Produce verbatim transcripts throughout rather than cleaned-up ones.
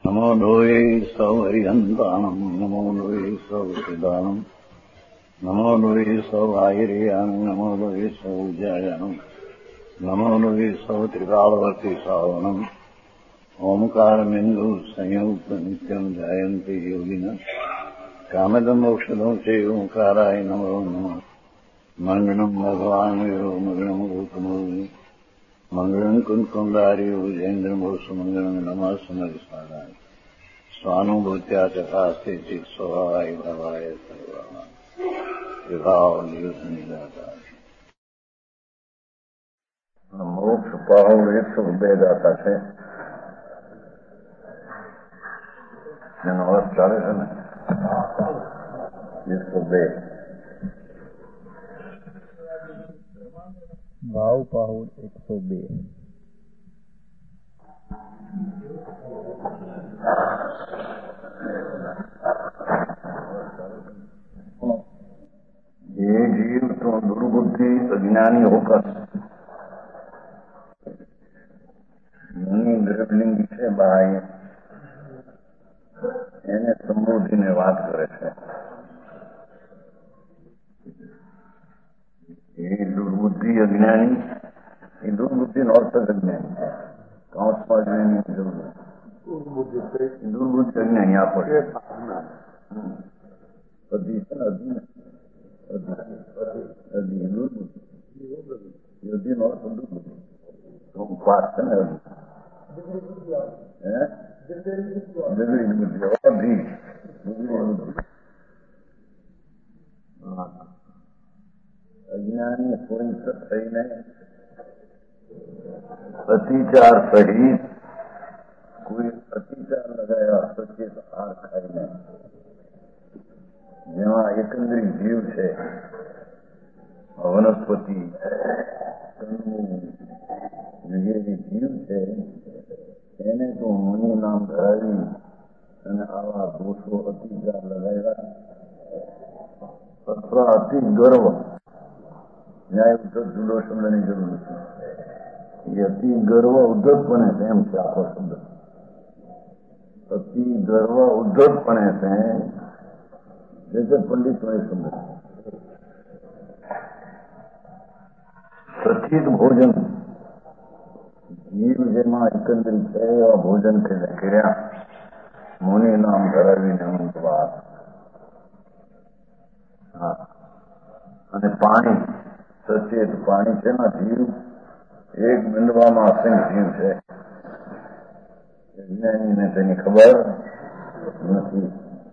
નમો લોહે સૌ હરિહંતાણમ નમો લોહે સૌ સિદાનમ નમો લોહે સૌ આયર્યાણમ નમો લોહે સૌ જયાણમ નમો લોહે સૌ ત્રિકાળવતી સાવણમ ઓમકારમિંદુ સંયુક્ત નિત્યમ જાયંતિ યોગિન કામદમ ઔષધો છે ઓંકારાય નમો નમઃ મંગળમ ભગવાન વીરો મંગળમ ગૌતમો મંગળમ કુંકુંદાર્યો જૈન્દ્રમો સુમંગળમ નમઃ સમરિસાદાય સ્વાનુભૂત્યા ચકાસ્તે ચિત સ્વભાવાય ભવાય સર્વા વિભાવ નિદાતા મોક્ષ પાહુલ એકસો બે દાતા છે. એનો અર્થ ચાલે છે ને એકસો બે ભાવ પાહુલ એકસો બે. ये जीव तो दुर्बुद्धि अज्ञानी होकर मुनि द्रवलिंगी છે બાહ્ય એને સંબોધીને વાત કરે છે. એ દુર્બુદ્ધિ અજ્ઞાની એ દુર્બુદ્ધિ નો અર્થ અજ્ઞાની છે. કાંસમાં જ્ઞાની દુર્બુદ્ધિ અજ્ઞાની આપણે અધિ છે ને અધિ અધિ દુર્બુદ્ધિ અધિ નો અર્થ દુર્બુદ્ધિ પાસ છે ને અધિ હે જગરી બુદ્ધિ અધિ બુદ્ધિ અજ્ઞાની સ્વયં થઈને અતિચાર સહિત કોઈ અતિચાર લગાયા સચેત હાર ખાઈને જેમાં એકંદરી જીવ છે વનસ્પતિ વગેરે જીવ છે એને તો મુનિ નામ ધરાવી અને આવા દોષો અતિચાર લગાવ્યા અથવા અતિ ગર્વ ન્યાય ઉદ્ધત જુદો શબ્દની જરૂર નથી. એ અતિ ગર્વ ઉદ્ધતપણે છે એમ છે આખો શબ્દ. અતિ ગર્વ ઉદ્ધતપણે છે જૈસે પંડિત શબ્દ સચિત ભોજન જીવ જેમાં એકંદરી છે એવા ભોજન કર્યા મુનિ નામ ધરાવીને અનંત વાત. હા અને પાણી સચેત પાણી છે ને જીવ એક બિંદવામાં અસંખ્ય જીવ છે. વિજ્ઞાનીને તેની ખબર નથી.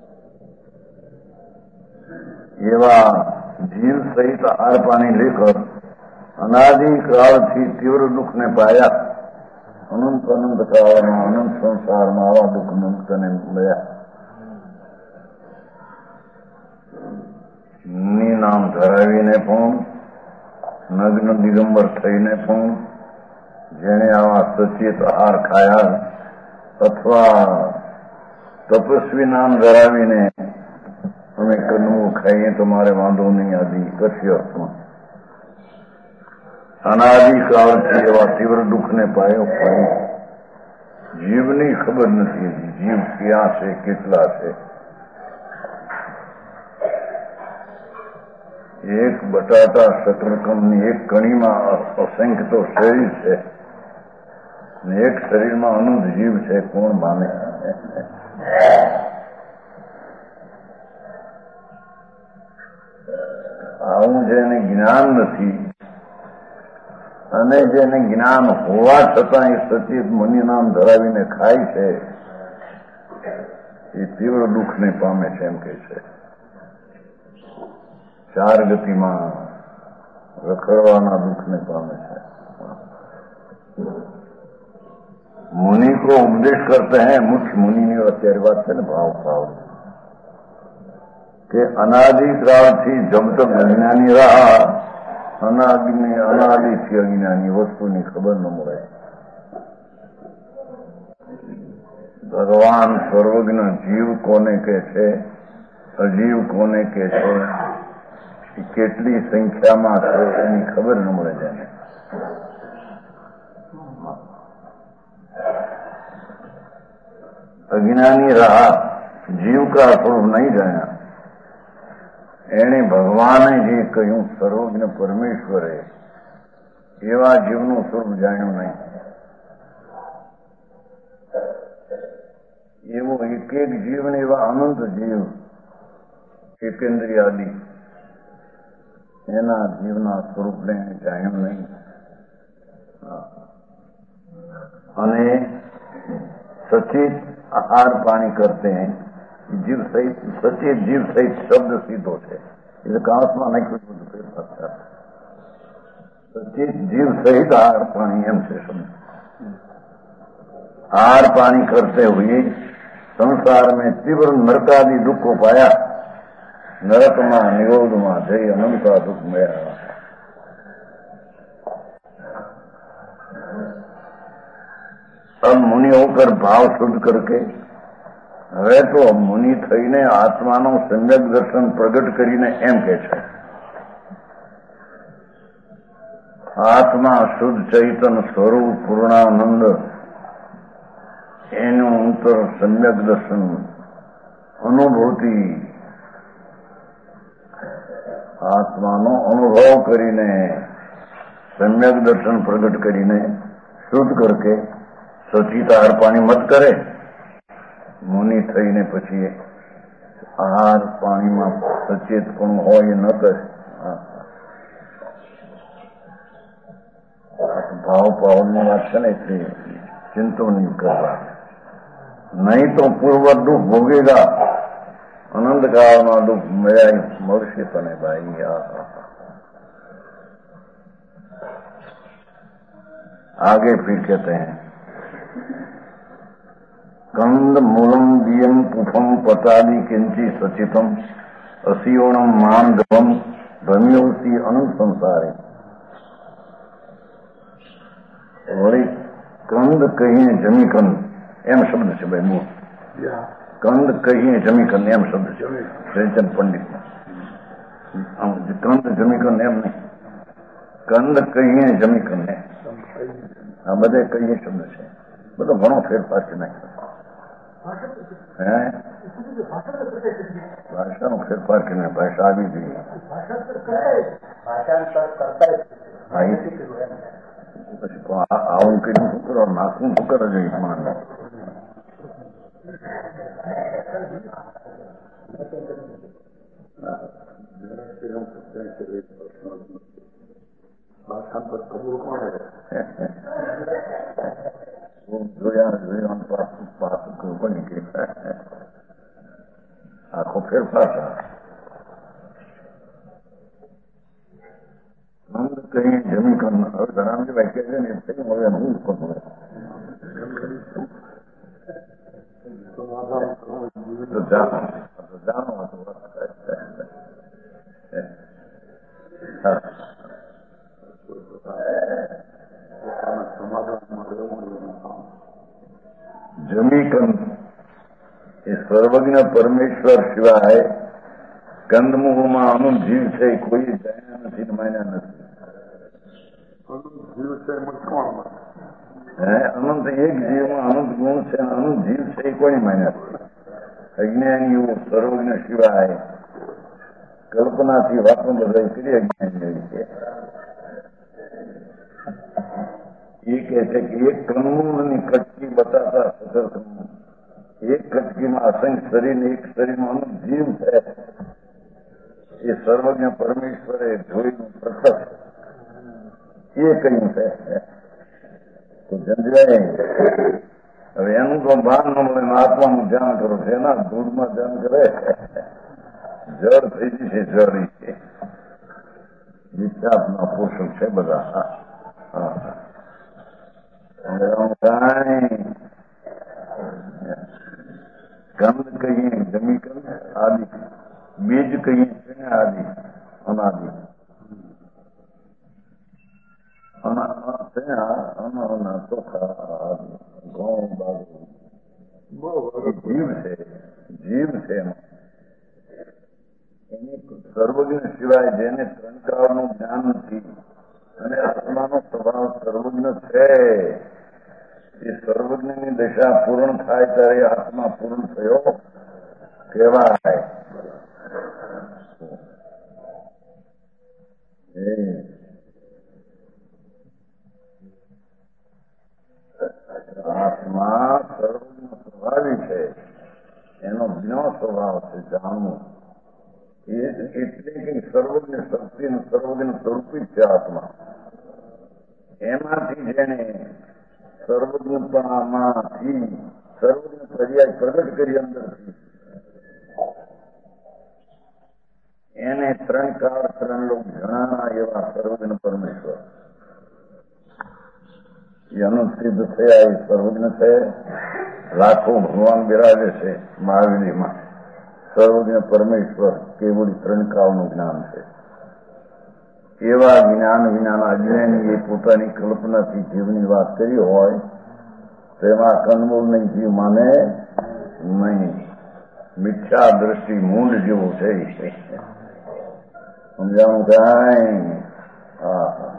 એવા જીવ સહિત આહાર પાણી લેકર અનાદિ કાળથી તીવ્ર દુઃખને પાયા. અનંત અનંત કાળમાં અનંત સંસારમાં આવા દુઃખ મુક્તને મળ્યા. ની નામ ધરાવીને પણ નગ્ન દિગંબર થઈને પણ જેને આવા સચેત આહાર ખાયા અથવા તપસ્વી નામ ધરાવીને અમે કનવું ખાઈએ તો મારે વાંધો નહીં આદિ કશ્ય અર્થમાં અનાદિકાળથી એવા તીવ્ર દુઃખને પાયો પણ જીવની ખબર નથી. જીવ ક્યાં છે કેટલા છે. એક બટાટા શકરકંદની એક કણીમાં અસંખ્ય તો શરીર છે ને એક શરીરમાં અનંત જીવ છે. કોણ માને? આવું જેને જ્ઞાન નથી અને જેને જ્ઞાન હોવા છતાં એ સચેત મુનિ નામ ધરાવીને ખાય છે એ તીવ્ર દુઃખને પામે છે એમ કે છે. ચાર ગતિમાં રખડવાના દુઃખને પામે છે. मुनि को उपदेश करते हैं मुख्य मुनि ने અત્યારે વાત છે ને ભાવ ભાવ કે અનાદિકાળથી જબ તક અજ્ઞાની રહા અનાદિ અનાદિથી અજ્ઞાની વસ્તુની ખબર ન મળે. ભગવાન સર્વજ્ઞ જીવ કોને કે છે અજીવ કોને કે છે એ કેટલી સંખ્યામાં છે એની ખબર ન મળે છે. અજ્ઞાની રહા જીવ કા સ્વરૂપ નહીં જાણ્યા. એણે ભગવાને જે કહ્યું સર્વજ્ઞ પરમેશ્વરે એવા જીવનું સ્વરૂપ જાણ્યું નહીં. એવો એક એક જીવને એવા અનંત જીવ એકેન્દ્રિયાદિ એના જીવના સ્વરૂપને જાણ્યું નહીં. અને સચિત आहार पानी करते हैं जीव सहित सचेत जीव सहित शब्द सिद्ध होते એટલે કાંસમાં નહીં કોઈ બધું ફેરફાર થાય. સચેત જીવ સહિત आहार पानी એમ છે શબ્દ. आहार पानी करते हुए संसार में तीव्र नरकादि दुख को पाया. नरकમાં નિરોધમાં જઈ અનંતા દુઃખ મળ્યા. अब मुनि होकर भाव शुद्ध करके હવે તો મુનિ થઈને આત્માનો સમ્યક દર્શન પ્રગટ કરીને એમ કે છે આત્મા શુદ્ધ ચૈતન સ્વરૂપ પૂર્ણાનંદ એનું અંતર સમ્યક દર્શન અનુભૂતિ આત્માનો અનુભવ કરીને સમ્યક દર્શન પ્રગટ કરીને શુદ્ધ કરકે સચિત આહાર પાણી મત કરે. મુનિ થઈને પછી આહાર પાણીમાં સચેત પણ હોય ન કરે. ભાવ પાવનની વાત છે ને એટલે ચિંતો નહીં કરવા. નહીં તો પૂર્વ દુઃખ ભોગેગા અનંત કાળમાં દુઃખ મળ્યા મળશે તને ભાઈ. आगे फिर कहते हैं कंद मूलम दियम पुफम पतादि किंची सचितम असियोणम मान गवम भ्रम्योसी अनंत संसारे. वही कंद कहिए जमी कंद एम शब्द છે ભાઈ મૂળ. કંદ કહીએ જમી કંદ એમ શબ્દ છે પ્રેમચંદ પંડિત. કંદ જમી કંદ એમ નહીં, કંદ કહીએ જમી કંદ આ બધે કહીએ શબ્દ છે. બધો ઘણો ફેરફાર છે નાખ્યો. હે ભાષાનો ફેરફાર કરીને ભાષા આવી જોઈએ. પછી આવું કર્યું શું કરો નાખવું શું કરે જોઈએ માનને. ભાષાંતર કબૂલ કોણ જોયા જોયા પાછું બની ગઈ. આખો ફેરફાર નંદ કઈ જમી કર હવે ધરામજી વાક્ય છે ને એ હવે હું કરું તો જાણો જાણો હતું. જમી કંદ એ સર્વજ્ઞ પરમેશ્વર સિવાય કંદમુખમાં અનંત જીવ છે કોઈ જાણ્યા નથી માન્યા નથી. હે અનંત એક જીવમાં અનંત ગુણ છે અનંત જીવ છે એ કોઈ માન્યા નથી. અજ્ઞાનીઓ સર્વજ્ઞ સિવાય કલ્પનાથી વાતો બધા કરી અજ્ઞાની છે. એ કહે છે કે એક કંદમૂળની કટકી બતાતા સદર કંદમૂળ એક કટકીમાં અસંખ્ય શરીર ને એક શરીરમાં અનંત જીવ છે એ સર્વજ્ઞ પરમેશ્વરે જોયું પ્રત્યક્ષ એ કહ્યું છે. તો જંજવાય હવે એનું તો ભાન ન મળે આત્માનું ધ્યાન કરો છે એના દૂધમાં ધ્યાન કરે જળ થઈ જશે જળ છે વિખ્યાતના પોષક છે બધા. હા કંદ કહીએ જમી કંદ આદિ બીજ કહીએ છે આદિ અનાદિ ચોખા ઘઉં બાજુ જીવ છે જીવ છે એની સર્વજ્ઞ સિવાય જેને ત્રણ કાળનું જ્ઞાન નથી અને આત્માનો સ્વભાવ સર્વજ્ઞ છે એ સર્વજ્ઞની દશા પૂર્ણ થાય ત્યારે આત્મા પૂર્ણ થયો કહેવાય. આત્મા સર્વજ્ઞ સ્વભાવી છે, એનો જ્ઞ સ્વભાવ છે જાણવું. એટલે કે સર્વજ્ઞ શક્તિ અને સર્વજ્ઞ સ્વરૂપી છે આત્મા. એમાંથી જેને સર્વજ્ઞતામાંથી સર્વજ્ઞ પર્યાય પ્રગટ કરી અંદરથી એને ત્રણ કાળ ત્રણ લોક જણાના એવા સર્વજ્ઞ પરમેશ્વર એ અનુસિદ્ધ થયા. એ સર્વજ્ઞ છે. લાખો ભગવાન બિરાજે છે મહાવીરીમાં. સર્વજ્ઞ પરમેશ્વર કેવળ ત્રણ કાળનું જ્ઞાન છે. એવા જ્ઞાન વિનાના અજ્ઞાની એ પોતાની કલ્પનાથી જીવની વાત કરી હોય તેમાં કંદમૂળ નહીં જીવ માને નહીં. મિથ્યા દ્રષ્ટિ મૂંડ જેવું છે. સમજાવું કાંઈ? હા હા.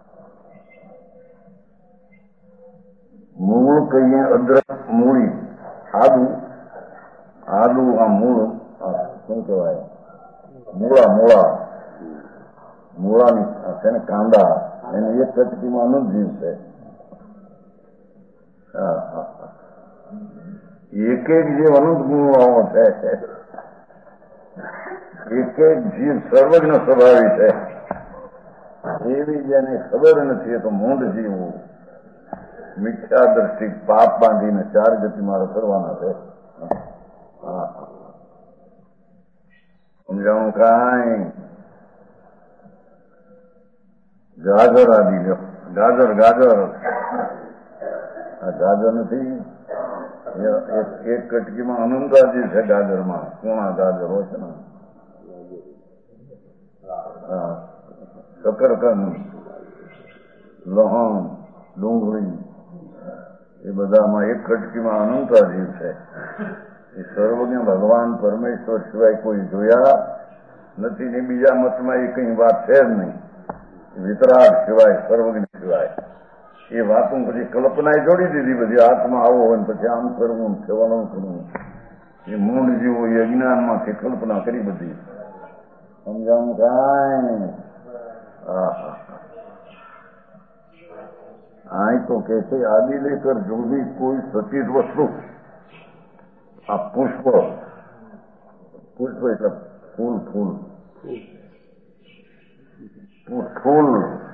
મૂળ કહીએ અદ્રક મૂળી આદુ આદુ આ મૂળ શું કહેવાય? મૂળા મૂળા મૂળાની છે ને કાંદા એને એક ચટકીમાં અનંત જીવ છે. એક એક જીવ અનંત ગુણવાળો છે. એક એક જીવ સર્વજ્ઞ સ્વભાવી છે. એવી જેને ખબર નથી એ તો મૂંઢ જીવું મિથ્યા દ્રષ્ટિ પાપ બાંધીને ચાર ગતિમાં રખડવાના છે. સમજાવું કાંઈ? ગાજર આદિ લો. ગાજર ગાજર આ ગાજર નથી. એક કટકીમાં અનંતાજી છે. ગાજરમાં કોણા ગાજર હોય છે ને. હા, શકરકંદ, લહણ, ડુંગળી એ બધામાં એક કટકીમાં અનંતાજી છે. એ સર્વજ્ઞ ભગવાન પરમેશ્વર સિવાય કોઈ જોયા નથી ને બીજા મતમાં એ કઈ વાત છે જ નહીં. વિતરાગ સિવાય સર્વજ્ઞ સિવાય એ વાતો પછી કલ્પનાએ જોડી દીધી બધી. આત્મા આવો હોય પછી આમ કરવું સેવાનું કરવું એ મૂળ જેવો એ અજ્ઞાનમાંથી કલ્પના કરી બધી. સમજાવું કાંઈ? હા. આ તો કે છે આદિ લેકર જો ભી કોઈ સચિત વસ્તુ આ પુષ્પ પુષ્પ એટલે ફૂલ ફૂલ ફૂલ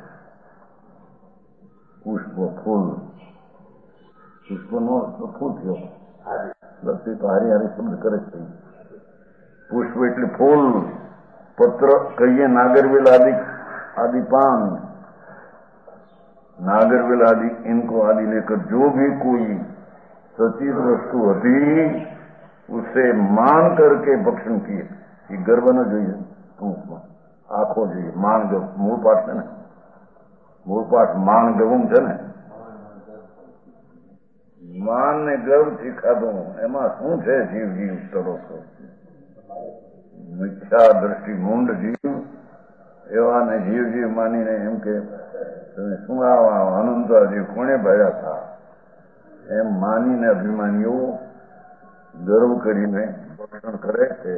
પુષ્પ ફૂલ પુષ્પ નો ફૂલ થયો. બસ એ તો હારી હારી શબ્દ કરે છે. પુષ્પ એટલે ફૂલ. પત્ર કહીએ नागरवेल आदि आदि पान नागरवेल आदि इनको आदि लेकर जो भी कोई सचित वस्तु હતી उसे मान करके भक्षण किए. ये गर्व न જોઈએ ટૂંકમાં આખો જોઈએ. માન ગવ મૂળ પાઠ છે ને. મૂળ પાઠ માન ગવું છે ને. માન ને ગર્વ થી ખાધું એમાં શું છે? જીવ જીવ તરો છો. મિથ્યા દ્રષ્ટિ મૂંડ જીવ એવા ને જીવ જીવ માનીને એમ કે તમે શું આવા અનંતા જીવ કોને ભર્યા હતા એમ માનીને અભિમાનીઓ ગર્વ કરીને ભક્ષણ કરે છે.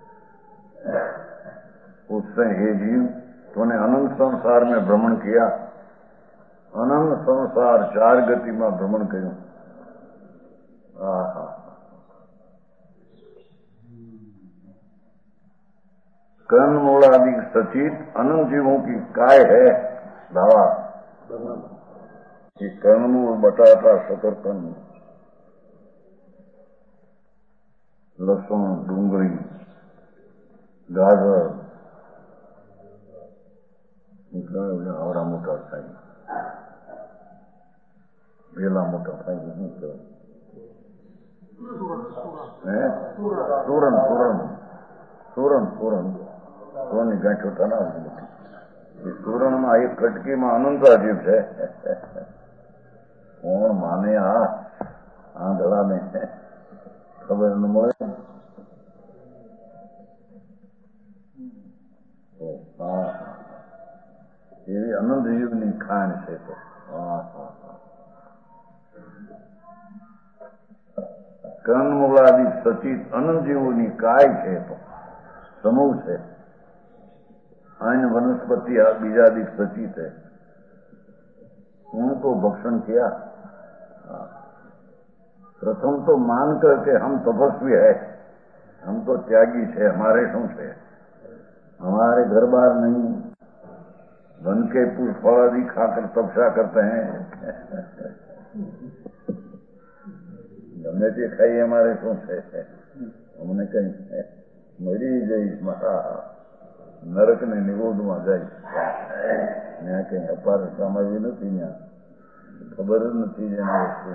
उससे हे जीव तूने अनंत संसार में भ्रमण किया. अनंत संसार चार गति में भ्रमण કર્યું. आहा कर्ण मूलादि सचित अनंत जीवों की काय है भावा. ये कर्णमूल बटाटा शकरकंद लसण डूंगरी गाजर આવડા મોટા થાય વેલા મોટા થાય શું કહેવાય? સુરણ સુરણ સુરણ સુરણ સોની ગાંઠો તણાવ. એ સુરણમાં એક કટકીમાં અનંતાજીવ છે. કોણ માને આ આંધળાને ખબર ન મળે. હા એવી અનંત જીવની ખાણ છે. તો કંદમૂળાદિક સચિત અનંત જીવોની કાય છે, તો સમૂહ છે. અન્ય વનસ્પતિ બીજાદિક सचित है. उनको भक्षण किया. प्रथम तो मानकर के हम तपस्वी है, हम तो त्यागी है, हमारे शू है, हमारे घर बार नहीं, वन के पुष्प फल आदि खाकर तपस्या करते हैं. गमे ते खाई हमारे शू है, हमने कहीं मरी गई महा નરક ને નિરોધમાં જાય. ત્યાં કઈ અપાર સામાવી નથી, ત્યાં ખબર જ નથી જેની વસ્તુ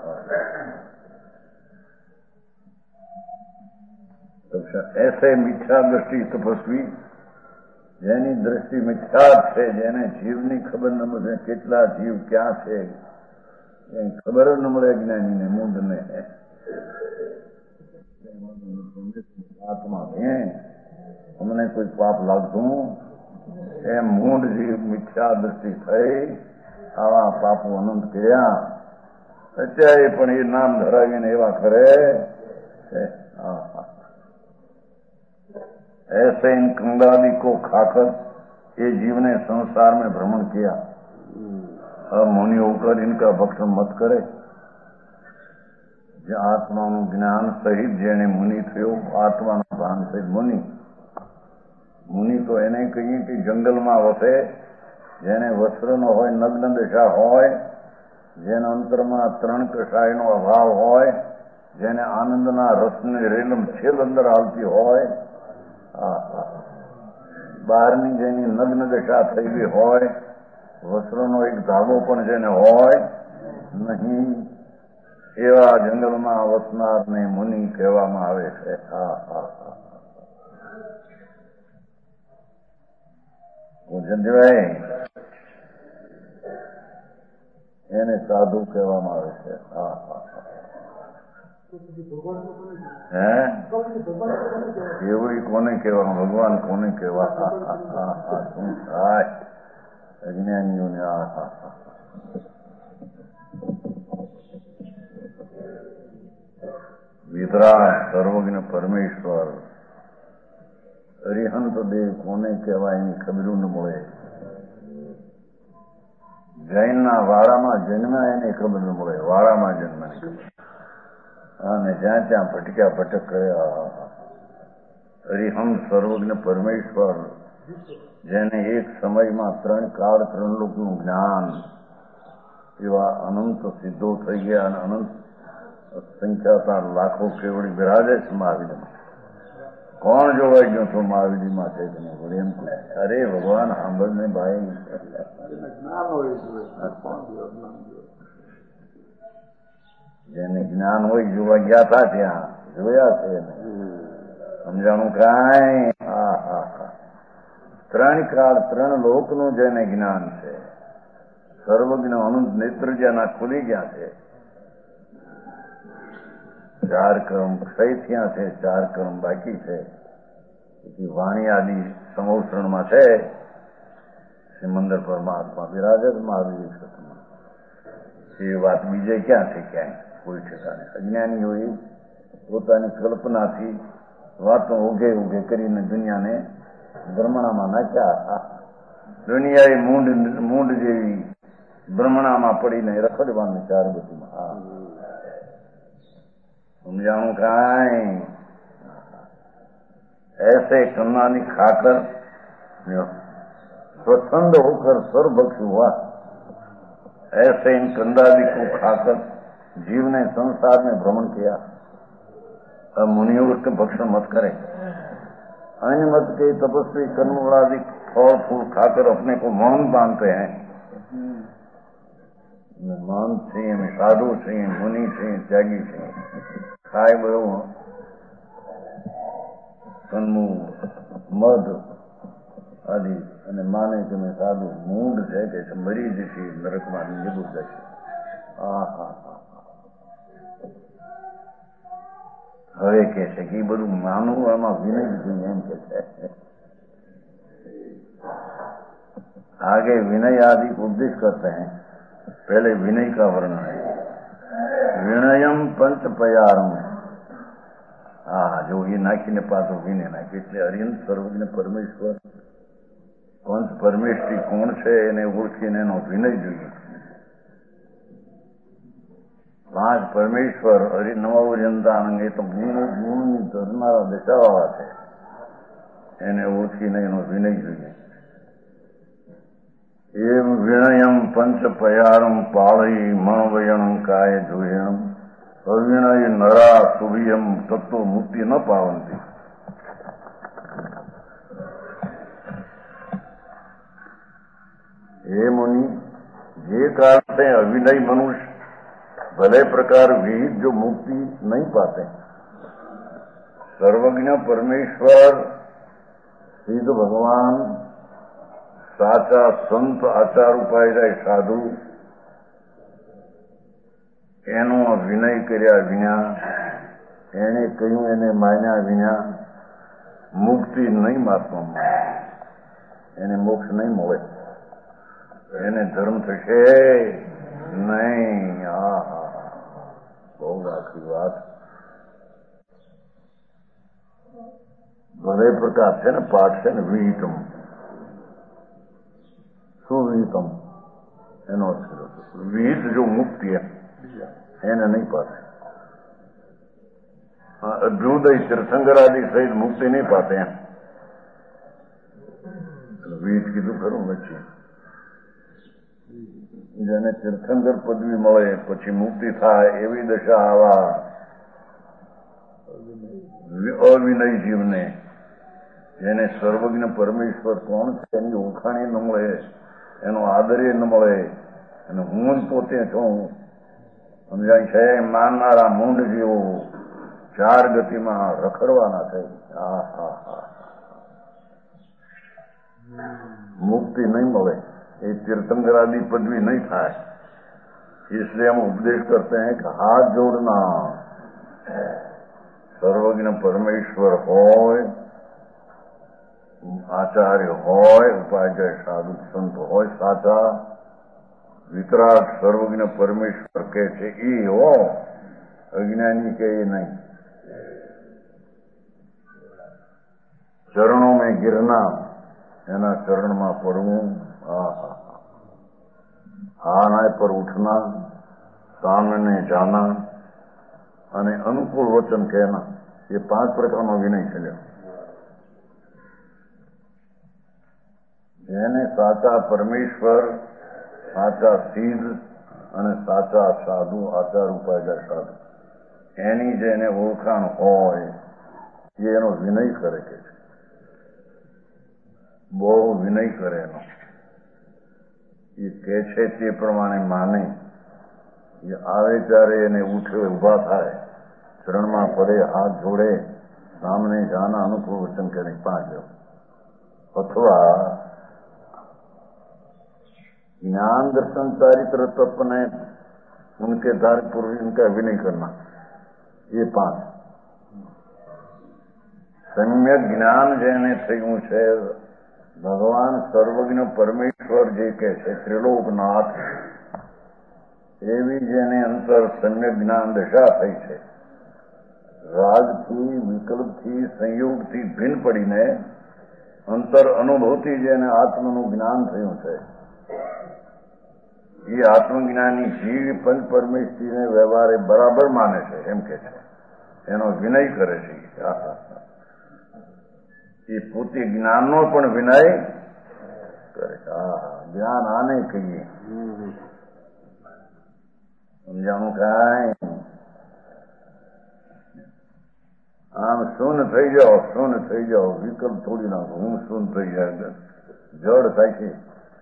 ऐसे मिथ्या दृष्टि तपस्वी, જેની દ્રષ્ટિ મિથ્યા છે, જેને જીવની ખબર ન મળે, કેટલા જીવ ક્યાં છે ખબર જ ન મળે જ્ઞાનીને, મૂંઢને. આત્મા ક્યાં અમને કોઈ પાપ લાગતું એમ મૂંઢ જીવ મિથ્યા દૃષ્ટિ થઈ આવા પાપો અનંત કર્યા. અત્યારે પણ એ નામ ધરાવીને એવા કરે. ऐसे इन कंगाली को खाकर ये जीव ने संसार में भ्रमण किया. अब मुनि होकर इनका भक्षण मत करे. आत्माનું જ્ઞાન સહિત જેને મુનિ થયો, આત્માનું ભાન સહિત મુનિ. મુનિ તો એને કહીએ કે જંગલમાં વસે, જેને વસ્ત્ર ન હોય, નગ્ન દશા હોય, જેના અંતરમાં ત્રણ કષાયનો અભાવ હોય, જેને આનંદના રસની રેલમ છેલ અંદર આવતી હોય, બહારની જેની નગ્ન દશા થયેલી હોય, વસ્ત્રનો એક ધાગો પણ જેને હોય નહીં, એવા જંગલમાં વસનારને મુનિ કહેવામાં આવે છે. હા હા હા પૂજનભાઈ, એને સાધુ કહેવામાં આવે છે. હા હા હે એવું કોને કહેવા, ભગવાન કોને કહેવા? શું થાય અજ્ઞાનીઓને? આ હા હા વિતરાગ સર્વજ્ઞ પરમેશ્વર અરિહંત દેવ કોને કહેવાય એની ખબરું ન મળે. જૈનના વાડામાં જન્મ્યા એની ખબર ન મળે, વાડામાં જન્મની ખબર. અને જ્યાં ત્યાં ભટક્યા ભટક કર્યા. અરિહંત સર્વજ્ઞ પરમેશ્વર, જેને એક સમયમાં ત્રણ કાળ ત્રણ લોકનું જ્ઞાન, એવા અનંત સિદ્ધો થઈ ગયા. અને અનંત સંખ્યાતા લાખો કેવડી બિરાજે છે મહાવીરમાં. કોણ જોવાઈ ગયો તો મહાવીરમાં છે કે નહીં બોલે એમ? અરે ભગવાન સાંભળ ને ભાઈ, જેને જ્ઞાન હોય જોવા ગયા હતા ત્યાં જોયા છે, સમજાણું કાંઈ? હા હા હા ત્રણ કાળ ત્રણ લોકનું જેને જ્ઞાન છે, સર્વજ્ઞ અનંત નેત્ર જેના ખુલી ગયા છે. ચાર કર્મ ક્ષય થયા છે, ચાર કર્મ બાકી છે. વાણી આદિ સમૌષણમાં છે. સિમંદર પરમાત્મા બિરાજે મહાવીર સત્યમાં. એ વાત બીજે ક્યાં છે? ક્યાંય કોઈ ઠેકાણે. અજ્ઞાનીઓએ પોતાની કલ્પનાથી વાતો ઉઘે ઉઘે કરીને દુનિયાને બ્રહ્મણામાં નાખ્યા. દુનિયાએ મૂંઢ મૂંઢ જેવી બ્રહ્મણામાં પડીને રખડવાનું ચાર ગતિમાં. समझाऊं काई? ऐसे कन्नानी खाकर स्वच्छंद होकर सर्वभक्ष हुआ. ऐसे इन कंदादि को खाकर जीव ने संसार में भ्रमण किया. अब मुनियों उसके भक्षण मत करें. अन्य मत के तपस्वी कर्मवादी फल फूल खाकर अपने को मौन बांधते हैं. મહાન છે, સાધુ છે, મુનિ છે, ત્યાગી છે, ખાય બધું કન્મું મધ આદિ અને માને કે મેં સાધુ મૂંઢ છે કે મરી જશે, નરકમાં નિબું જશે. હા હા હા હવે કે છે કે એ બધું માનવું આમાં વિનય જોઈએ એમ કે છે. आगे विनय आदि उपदेश करते हैं. पहले विनय का वर्णन है. પંચ પયારમ. હા, જો એ નાખીને પાછો વિને નાખી એટલે હરિયન સર્વજ્ઞ પરમેશ્વર પંચ પરમેશ્વરી કોણ છે એને ઓળખીને એનો વિનય જોઈએ. પાંચ પરમેશ્વર હરિ નવોર્યંતાનંદ એ તો ગુણ ગુણની ધરનારા દશાવાળા છે, એને ઓળખીને એનો વિનય જોઈએ. એમ વિનયમ પંચ પયારમ પાળી મણવયણમ કાય જોયણમ અવિનય નરા સુરિયમ તત્વ મુક્તિ ન પાવંતી. हे मुनि, જે કારણ से अविनय मनुष्य भले प्रकार विहित जो मुक्ति नहीं पाते, सर्वज्ञ परमेश्वर सिद्ध भगवान साचा संत आचार उपाय જાય સાધુ એનો વિનય કર્યા વિના, એને કહ્યું એને માન્યા વિના મુક્તિ નહીં માપવામાં, એને મોક્ષ નહીં મળે, એને ધર્મ થશે નહીં. હા હા બહુ આખી વાત. ભલે પ્રકાર છે ને પાઠ છે ને વિહિતમ, શું વિહિતમ એનો વિહિત જો મુક્તિ એને નહીં પાતે. અભ્યુદય તીર્થંકર આદિ સહિત મુક્તિ નહીં પાતે એમ વિહિત કીધું ખરું નથી. જેને તીર્થંકર પદવી મળે પછી મુક્તિ થાય એવી દશા આવા અવિનય જીવને, જેને સર્વજ્ઞ પરમેશ્વર કોણ છે એની ઓળખાણી ન મળે, એનો આદર્ય ન મળે, અને હું જ પોતે છું સમજાય છે માનનારા મૂંડ જેવો ચાર ગતિમાં રખડવાના છે. હા હા હા મુક્તિ નહીં મળે, ये तीर्थंकर आदि पदवी नहीं था. इसलिए हम उपदेश करते हैं कि हाथ जोड़ना सर्वज्ञ परमेश्वर होय, आचार्य होय, उपाध्याय साधु संत होय, साचा वितराग सर्वज्ञ परमेश्वर के छे ई हो, अज्ञानी के ये नहीं. चरणों में गिरना, एना चरण में पड़વું, आनाय पर उठना, सामने जाना અને અનુકૂળ વચન કહેના, એ પાંચ પ્રકારનો વિનય છે. જેને સાચા પરમેશ્વર, સાચા સિદ્ધ અને સાચા સાધુ આચાર ઉપાય સાધુ એની જેને ઓળખાણ હોય એ એનો વિનય કરે કે છે, બહુ વિનય કરે એનો. એ કે છે તે પ્રમાણે માને, એ આવે ત્યારે એને ઉઠે ઉભા થાય, ચરણમાં પડે, હાથ જોડે, સામને જાના અનુકૂળ વચન કરે પાંચ. અથવા ज्ञान दर्शन चारित्र तत्व ने उनके धार्य पूर्व इनका विनय करना, ये पांच. सम्यक જ્ઞાન જેને થયું છે, ભગવાન સર્વજ્ઞ પરમેશ્વર જે કે છે ત્રિલોકનાથ, એવી જેને અંતર સમ્યક જ્ઞાન દશા થઈ છે, રાજથી વિકલ્પથી સંયોગથી ભિન્ન પડીને અંતર અનુભવથી જેને આત્મનું જ્ઞાન થયું છે, એ આત્મજ્ઞાની જીવ પંચ પરમેશ્વરીને વ્યવહારે બરાબર માને છે એમ કે છે, એનો વિનય કરે છે. એ પોતે જ્ઞાનનો પણ વિનય કરે. હા, જ્ઞાન આને કહીએ. સમજાણું કાંઈ? આમ શૂન્ય થઈ જાઓ, શૂન્ય થઈ જાઓ, વિકલ્પ થોડી નાખો, હું શૂન્ય થઈ જાય, જડ થાય છે.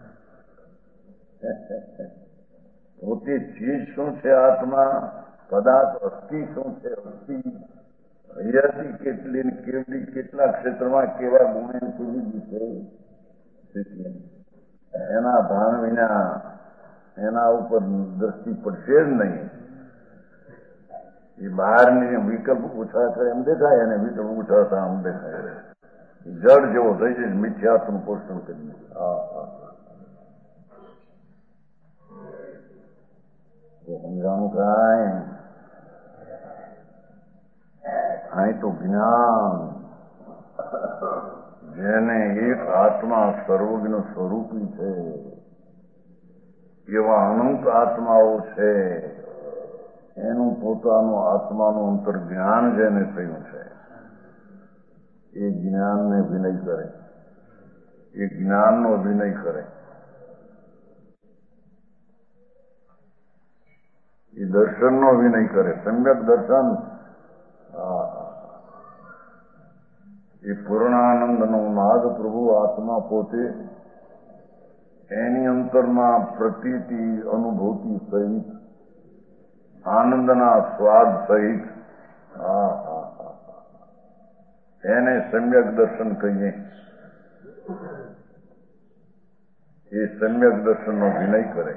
પોતે ચીજ શું છે આત્મા, પદાર્થ અસ્થિ શું છે અસ્થિ, હૈયાથી કેટલી ને કેવડી, કેટલા ક્ષેત્રમાં કેવા ગુણે કેવી રીતે સ્થિતિ, એના ભાન વિના એના ઉપર દ્રષ્ટિ પડશે જ નહીં. એ બહારની વિકલ્પ ઓછા થાય એમ દેખાય, અને વિકલ્પ ઓછા થાય એમ દેખાય. જડ જેવો થઈ જાય, મિથ્યાત્વનું પોષણ કરીને. હા હા સમજાણું કાંઈ? નહીં તો જ્ઞાન, જેને એક આત્મા સર્વજ્ઞ સ્વરૂપી છે એવા અનંત આત્માઓ છે, એનું પોતાનું આત્માનું અંતર જ્ઞાન જેને થયું છે એ જ્ઞાનને વિનય કરે, એ જ્ઞાનનો વિનય કરે, એ દર્શનનો વિનય કરે. સમ્યક દર્શન એ પૂર્ણાનંદનો નાદ પ્રભુ આત્મા પોતે એની અંતરમાં પ્રતીતિ અનુભૂતિ સહિત આનંદના સ્વાદ સહિત એને સમ્યક દર્શન કહીએ. એ સમ્યક દર્શનનો વિનય કરે.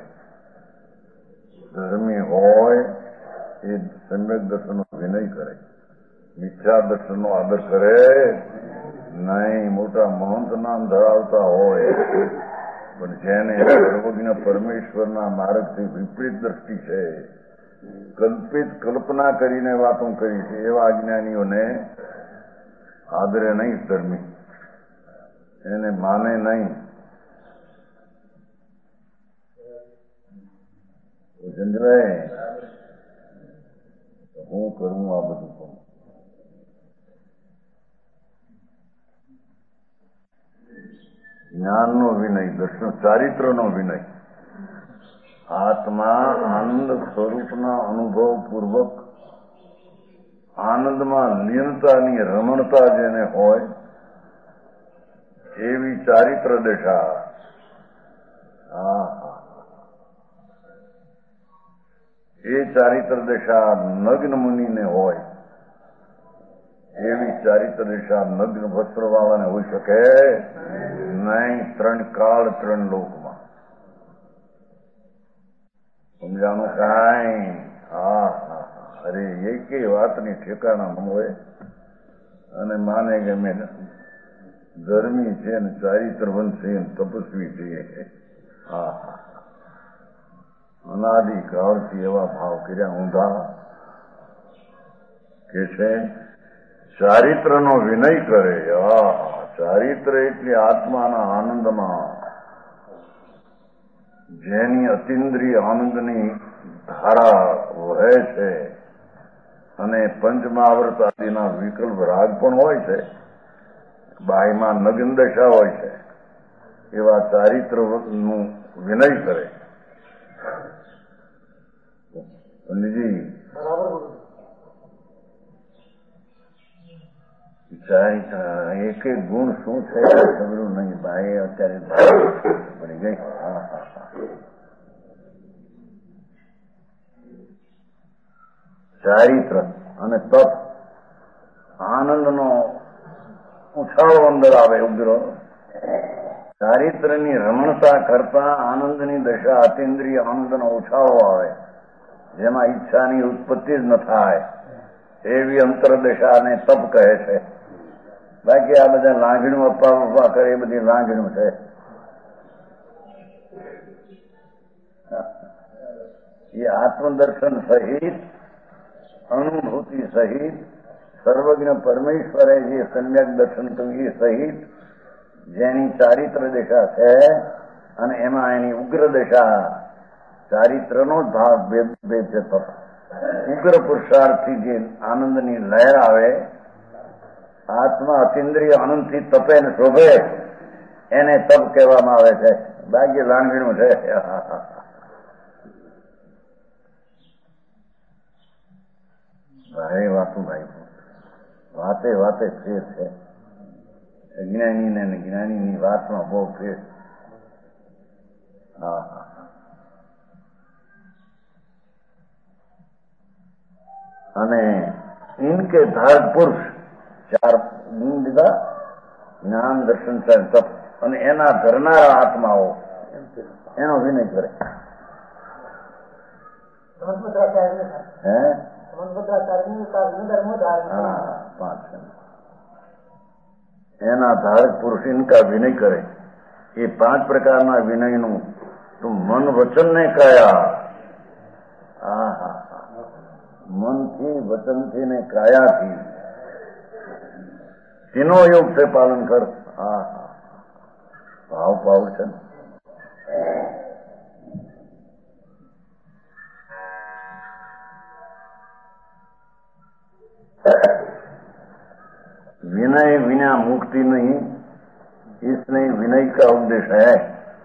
ધર્મી હોય એ સમ્યક દર્શનનો વિનય કરે, મિથ્યા દર્શનનો આદર કરે નહીં. મોટા મહંત નામ ધરાવતા હોય પણ જેને સર્વજ્ઞ પરમેશ્વરના માર્ગથી વિપરીત દ્રષ્ટિ છે, કલ્પિત કલ્પના કરીને વાતો કરી છે, એવા અજ્ઞાનીઓને આદરે નહીં ધર્મી, એને માને નહીં. ચંદ્રભાઈ હું કરું આ બધું પણ જ્ઞાનનો વિનય, દર્શન ચારિત્રનો વિનય. આત્મા આનંદ સ્વરૂપના અનુભવ પૂર્વક આનંદમાં લીનતાની રમણતા જેને હોય એવી ચારિત્ર દશા. હા એ ચારિત્ર દશા નગ્ન મુનિને હોય એવી ચારિત્ર દશા નગ્ન વસ્ત્ર વાળાને હોઈ શકે નહીં. ત્રણ કાળ ત્રણ લોકમાં સમજાણું કાંઈ? હા હા અરે એકેય વાતની ઠેકાણા ન હોય અને માને કે મેં ધર્મી છે ને ચારિત્રવંત છે ને તપસ્વી છીએ. હા હા અનાદિ કાળથી એવા ભાવ કર્યા ઊંધા કે છે ચારિત્રનો વિનય કરે. આ ચારિત્ર એટલે આત્માના આનંદમાં જેની અતિન્દ્રિય આનંદની ધારા વહે છે અને પંચમહાવૃત આદિના વિકલ્પ રાગ પણ હોય છે, બાહ્યમાં નગ્ન દશા હોય છે, એવા ચારિત્રનું વિનય કરે. પંડિતજી એક એક ગુણ શું છે ખબરું નહીં. ભાઈ અત્યારે પડી ગઈ. હા હા ચારિત્ર અને તપ આનંદનો ઉછાળો અંદર આવે. ઉગ્ર ચારિત્રની રમણતા કરતા આનંદની દશા અતિન્દ્રિય આનંદનો ઉછાળો આવે, જેમાં ઈચ્છાની ઉત્પત્તિ જ ન થાય એવી અંતરદશાને તપ કહે છે. બાકી આ બધા લાંગણું અપ્પા અપ્પા કરે એ બધી લાંગણું છે. એ આત્મદર્શન સહિત અનુભૂતિ સહિત સર્વજ્ઞ પરમેશ્વરે જે સમ્યક દર્શન કર્યું એ સહિત જેની ચારિત્ર દશા છે અને એમાં એની ઉગ્ર દશા, ચારિત્રનો જ ભાગ ભેદ ભેદ છે. તપ ઉગ્ર પુરુષાર્થથી જે આનંદની લહેર આવે, આત્મા અતિન્દ્રિય આનંદથી તપે ને શોભે, એને તપ કહેવામાં આવે છે. બાકી લાંગણું છે. ભાઈ વાતું ભાઈ વાતે વાતે ફેર છે. અજ્ઞાની ને જ્ઞાનીની વાતમાં બહુ ફેર. હા હા અને ઇનકે ધારક પુરુષ ચાર ગુણ દીધા, જ્ઞાન દર્શન તપ, અને એના ધરનારા આત્માઓ એનો વિનય કરે. હે પાંચ એના ધારક પુરુષ ઇનકા વિનય કરે. એ પાંચ પ્રકારના વિનયનું તું મન વચન ને કયા. હા હા મનથી વચનથી ને કાયાથી तीनों योग से पालन कर। हाँ हाँ भाव पाव છે ને विनय बिना मुक्ति नहीं, इसलिए विनय का उपदेश है।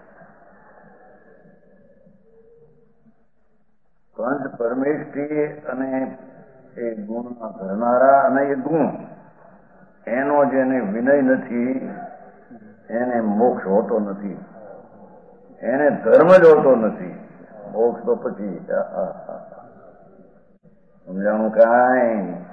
पंच परमेष्ठी અને એ ગુણમાં ધરનારા અને એ ગુણ એનો જેને વિનય નથી એને મોક્ષ હોતો નથી, એને ધર્મ જ હોતો નથી. મોક્ષ તો પછી સમજાણું કાંઈ.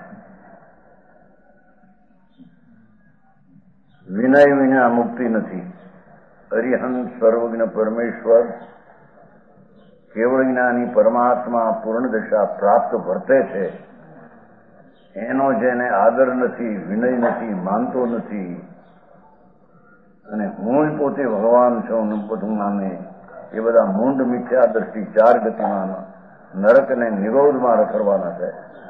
વિનય વિના મુક્તિ નથી. અરિહંત સર્વજ્ઞ પરમેશ્વર કેવળ જ્ઞાની પરમાત્મા પૂર્ણ દશા પ્રાપ્ત વર્તે છે એનો જેને આદર નથી, વિનય નથી, માનતો નથી અને હું જ પોતે ભગવાન છું બધું માને, એ બધા મૂંડ મિથ્યા દ્રષ્ટિ ચાર ગતિમાં નરક ને નિરોધમાં રખડવાના છે.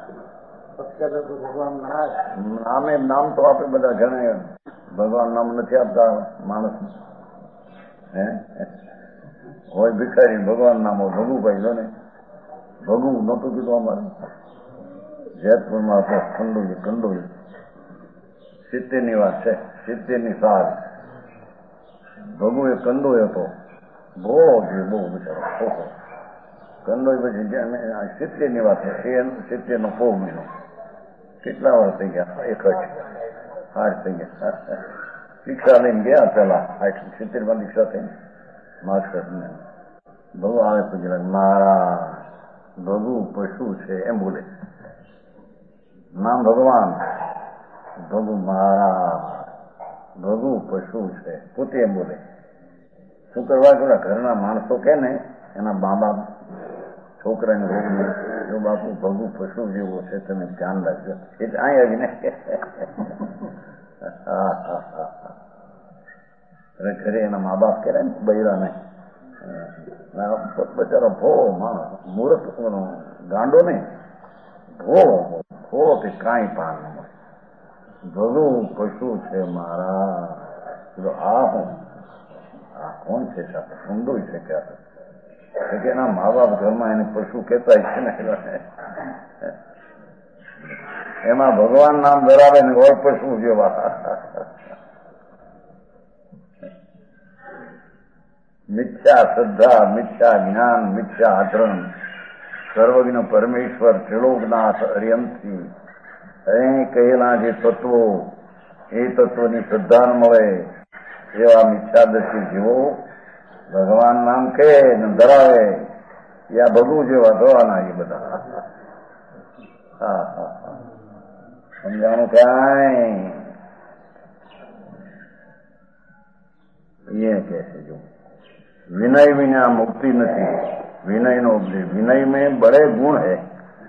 નામે નામ તો આપે બધા ઘણા ભગવાન નામ નથી આપતા માણસ. હે હોય ભિખારી ભગવાન નામ હોય ભગુભાઈ લો ને, ભગુ નતું કીધું અમારે જેતપુરમાં આપણે કંડોઈ કંડોઈ સિત્તેર ની વાત છે, સિત્તેર ની સાલ ભગુ એ કંડોય હતો. બહુ છે બહુ બિચારો કંડોઈ. પછી સિત્તેર ની વાત છે, સિત્તેર નો પોહ મહિનો. કેટલા વર્ષ થઈ ગયા? એક જ આઠ થઈ ગયા. દીક્ષા લઈને ગયા પેલા આઠ સિત્તેર માં દીક્ષા થઈને માસ્ટર ને ભગુ આવે પછી મારા ભગુ પશુ છે એમ બોલે. નામ ભગવાન, ભગુ મારા ભગુ પશુ છે પોતે એમ બોલે. શું કરવા થોડા ઘરના માણસો કે ને એના મા બાપ છોકરાને રોગ જો બાપુ ભગુ પશુ જેવો છે તમે ધ્યાન રાખજો. એ જ અહીં આવીને હા હા હા હા ઘરે એના મા બાપ કે ને બૈરા ને બચારો ભો માણસ મુહૂર્ત ગાંડો નહીં ભો ભો કે કાંઈ પાન ન મળે. ભગુ પશુ છે મારા. આ હું આ કોણ છે સાથે ઊંડું છે ક્યાં કે એના મા બાપ ઘરમાં એને પશુ કહેતા છે ને એમાં ભગવાન નામ ધરાવે ને હોય પશુ જેવા. મિથ્યા શ્રદ્ધા, મિથ્યા જ્ઞાન, મિથ્યા આચરણ સર્વજ્ઞ પરમેશ્વર ત્રિલોકનાથ અરિયંતથી અહીં કહેલા જે તત્વો એ તત્વની શ્રદ્ધા મળે એવા મિથ્યાદર્શી જીવો ભગવાન નામ કે ધરાવે યા ભગુ જેવા થવાના એ બધા. હા હા હા સમજાણું કાંઈ. એ કે છે જો विनय बिना मुक्ति नहीं, विनय नो उपदेश. विनय में बड़े गुण है.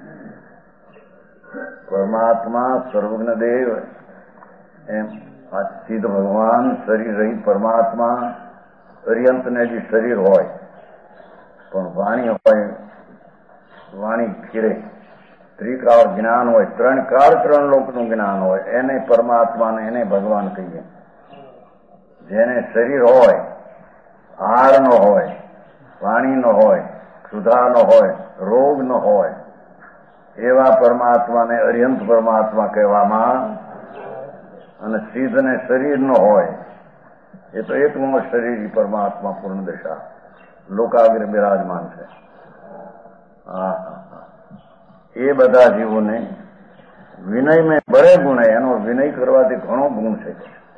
परमात्मा सर्वज्ञ देव एम सिद्ध भगवान शरीर रहित परमात्मा અરિયંત ને જે શરીર હોય પણ વાણી હોય, વાણી ફીરે, ત્રિકાળ જ્ઞાન હોય, ત્રણ કાળ ત્રણ લોકનું જ્ઞાન હોય એને પરમાત્માને એને ભગવાન કહીએ. જેને શરીર હોય, આહાર નો હોય, વાણી નો હોય, સુધા નો હોય, રોગ નો હોય એવા પરમાત્માને અરિયંત પરમાત્મા કહેવામાં. અને સિદ્ધ ને શરીર નો હોય એ તો એકમો શરીર પરમાત્મા પૂર્ણ દશા લોકાગ્ર બિરાજમાન છે. હા હા એ બધા જીવોને વિનય મેં બડે ગુણ હૈ. એનો વિનય કરવાથી ઘણો ગુણ છે.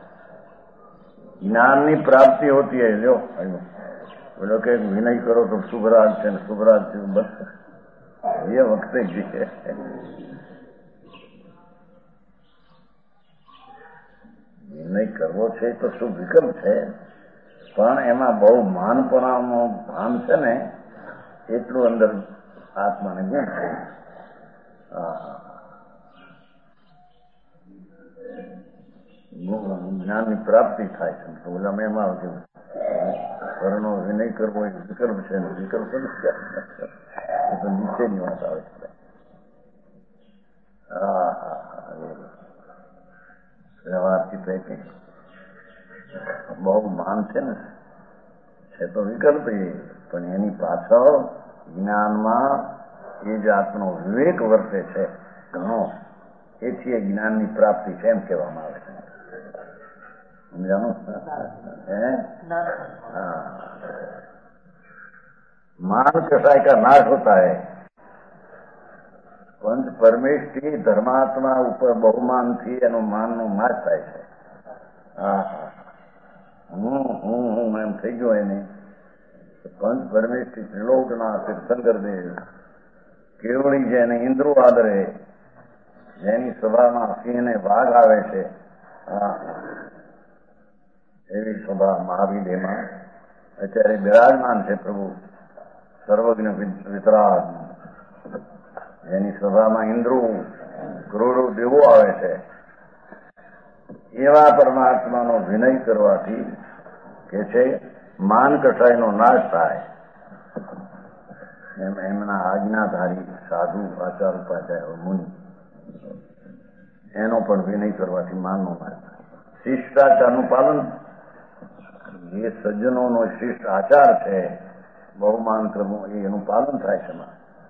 જ્ઞાનની પ્રાપ્તિ હોતી હૈ. જો બોલો કે વિનય કરો તો શુભરાજ છે ને શુભરાજ છે બસ એ વખતે જ છે. વિનય કરવો છે તો શું વિકલ્પ છે પણ એમાં બહુ માનપણાનું ભાન છે ને એટલું અંદર આત્માને ગુણ છે. જ્ઞાનની પ્રાપ્તિ થાય છે. તો ઓલા મેં એમાં ઘરનો વિનય કરવો એ વિકલ્પ છે ને વિકલ્પ નથી. એ તો નીચેની વાત આવે છે. હા હા હા બહુ માન છે ને, છે તો વિકલ્પ એ, પણ એની પાછળ જ્ઞાનમાં એ જાતનો વિવેક વર્તે છે ઘણો, એથી એ જ્ઞાનની પ્રાપ્તિ છે એમ કહેવામાં આવે છે. સમજાણું? હે हाँ, मान कसाय का नाश होता है. पंच परमेष्ठी धर्मात्मा ઉપર બહુમાનથી એનો માનનો નાશ થાય છે. હા હું હું હું એમ થઈ ગયો એને. પંચ પરમેષ્ઠી ત્રિલોકના તીર્થંકર દેવ કેવળી જેને ઇન્દ્રો આદરે, જેની સભામાં સિંહને વાઘ આવે છે, હા એવી સભા મહાવીરમાં અત્યારે બિરાજમાન છે પ્રભુ સર્વજ્ઞ વિતરાગ, એની સભામાં ઇન્દ્રો કરોડો દેવો આવે છે. એવા પરમાત્માનો વિનય કરવાથી કે છે માન કસાયનો નાશ થાય. એમ એમના આજ્ઞાધારી સાધુ આચાર ઉપાધ્યાય મુનિ, એનો પણ વિનય કરવાથી માનનો નાશ થાય. શિષ્ટાચારનું પાલન, જે સજ્જનોનો શિષ્ટ આચાર છે બહુમાન કરવું, એનું પાલન થાય છે.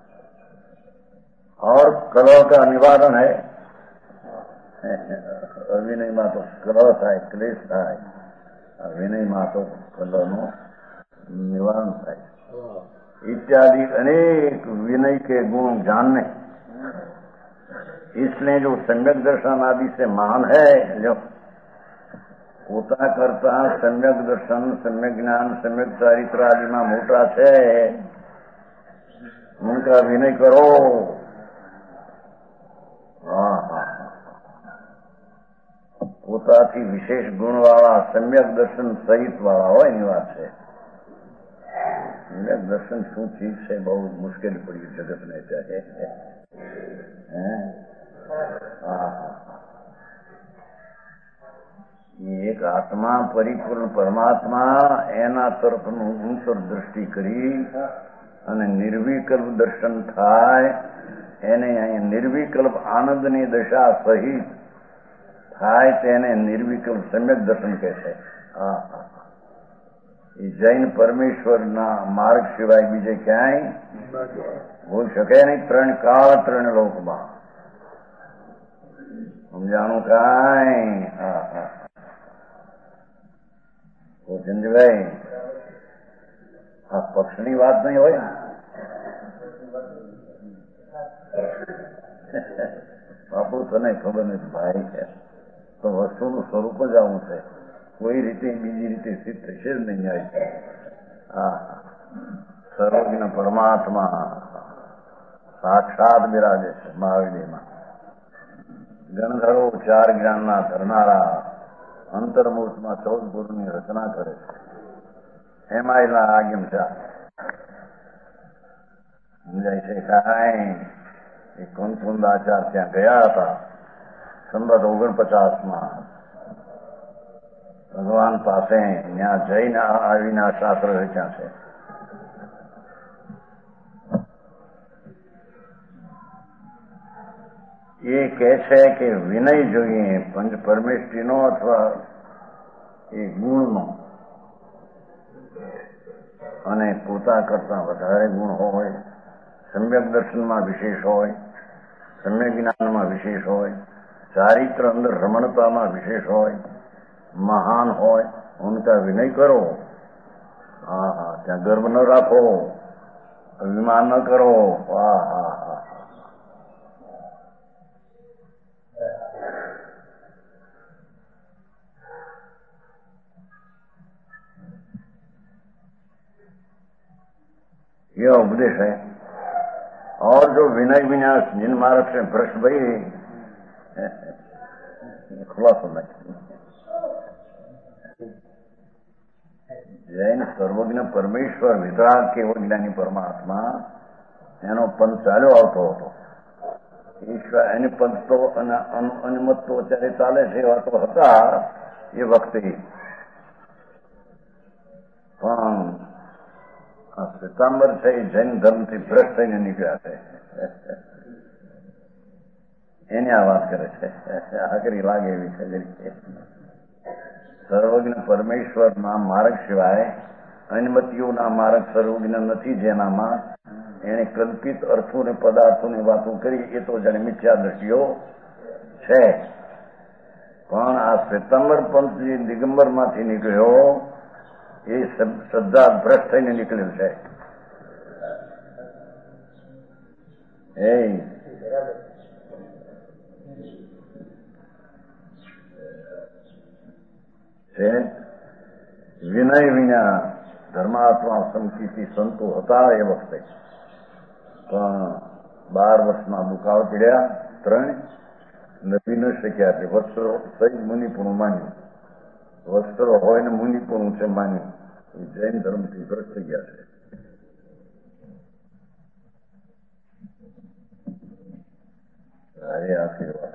और कलह का निवारण है. અવિનયમાં તો કલહ થાય, ક્લેશ થાય, વિનયમાં તો કલહનું નિવારણ થાય. इत्यादि अनेक विनय के गुण जानने, इसलिए जो सम्यक दर्शन आदि से महान है, जो પોતા કરતા સમ્યક દર્શન, સમ્યક જ્ઞાન, સમ્યક ચારિત્ર આદિમાં મોટા છે, ઉનકા વિનય કરો. હા હા પોતાથી વિશેષ ગુણવાળા સમ્યક દર્શન સહિત વાળા હોય એની વાત છે. સમ્યક દર્શન શું ચીજ છે બહુ મુશ્કેલી પડી જગતને ત્યારે. હા એક આત્મા પરિપૂર્ણ પરમાત્મા, એના તરફનું ઊંચર દ્રષ્ટિ કરી અને નિર્વિકલ્પ દર્શન થાય, એને અહીં નિર્વિકલ્પ આનંદની દશા સહિત થાય, તેને નિર્વિકલ્પ સમ્યક દર્શન કહે છે. હા હા એ જૈન પરમેશ્વરના માર્ગ સિવાય બીજે ક્યાંય હોઈ શકે નહીં. ત્રણ કાળ ત્રણ લોકમાં સમજાણું કાંઈ? હા હા ચંદ્રભાઈ, આ પક્ષની વાત નહીં હોય ને. બાપુ તને ખબર નથી ભાઈ છે તો વસ્તુનું સ્વરૂપ જ આવું છે, કોઈ રીતે બીજી રીતે સિદ્ધ થશે જ નહીં. આવી હા સર્વજ્ઞ પરમાત્મા સાક્ષાત બિરાજે છે મહાવીરમાં. ગણધરો ચાર જ્ઞાનના ધરનારા અંતર્મૂર્તમાં ચૌદ ગુરુની રચના કરે છે. એમાં એના આગમ ચાર સમજાય છે. કાંઈ એ કુંદકુંદાચાર ત્યાં ગયા હતા સંબત ઓગણપચાસમાં ભગવાન પાસે. ત્યાં જઈને આવીને શાસ્ત્ર રચ્યા છે. એ કહે છે કે વિનય જોઈએ પંચ પરમેષ્ઠીનો અથવા એ ગુણનો, અને પોતા કરતા વધારે ગુણ હોય, સમ્યક દર્શનમાં વિશેષ હોય, સમ્યક જ્ઞાનમાં વિશેષ હોય, ચારિત્ર અંદર રમણતામાં વિશેષ હોય, મહાન હોય, ઉનકા વિનય કરો. હા હા ત્યાં ગર્વ ન રાખો, અભિમાન ન કરો. હા હા હા यह उपदेश है. और जो विनय विन्यास जिन मार्ग से भ्रष्ट भाई खुलासा नहीं. जैन सर्वज्ञ परमेश्वर वितराग કેવળ જ્ઞાની પરમાત્મા, એનો પંથ ચાલ્યો આવતો હતો. ઈશ્વર એની પંથ તો અનુમત તો અત્યારે ચાલે છે એવા તો હતા એ વખતે, પણ શ્વેતાંબર છે એ જૈન ધર્મથી ભ્રષ્ટ થઈને નીકળ્યા છે. એની આ વાત કરે છે. આકરી લાગે એવી છે. સર્વજ્ઞ પરમેશ્વરના માર્ગ સિવાય અનુમતિઓના માર્ગ સર્વજ્ઞ નથી, જેનામાં એને કલ્પિત અર્થો ને પદાર્થોની વાતો કરી, એ તો જાણે મિથ્યા દ્રષ્ટિઓ છે. પણ આ શ્વેતાંબર પંથ જે દિગંબર માંથી નીકળ્યો એ શ્રદ્ધા ભ્રષ્ટ થઈને નીકળ્યું છે. એ વિનય વિના ધર્માત્મા સંકિતિ સંતો હતા એ વખતે, પણ બાર વર્ષના દુકાળ પડ્યા, ત્રણ નથી ન શક્યા. એટલે વસ્ત્રો સહી મુનિપણું માન્યું, વસ્ત્રો હોય ને મુનિપણું છે માન્યું. એ જૈન ધર્મથી ભ્રષ્ટ થઈ ગયા છે. અરે આશીર્વાદ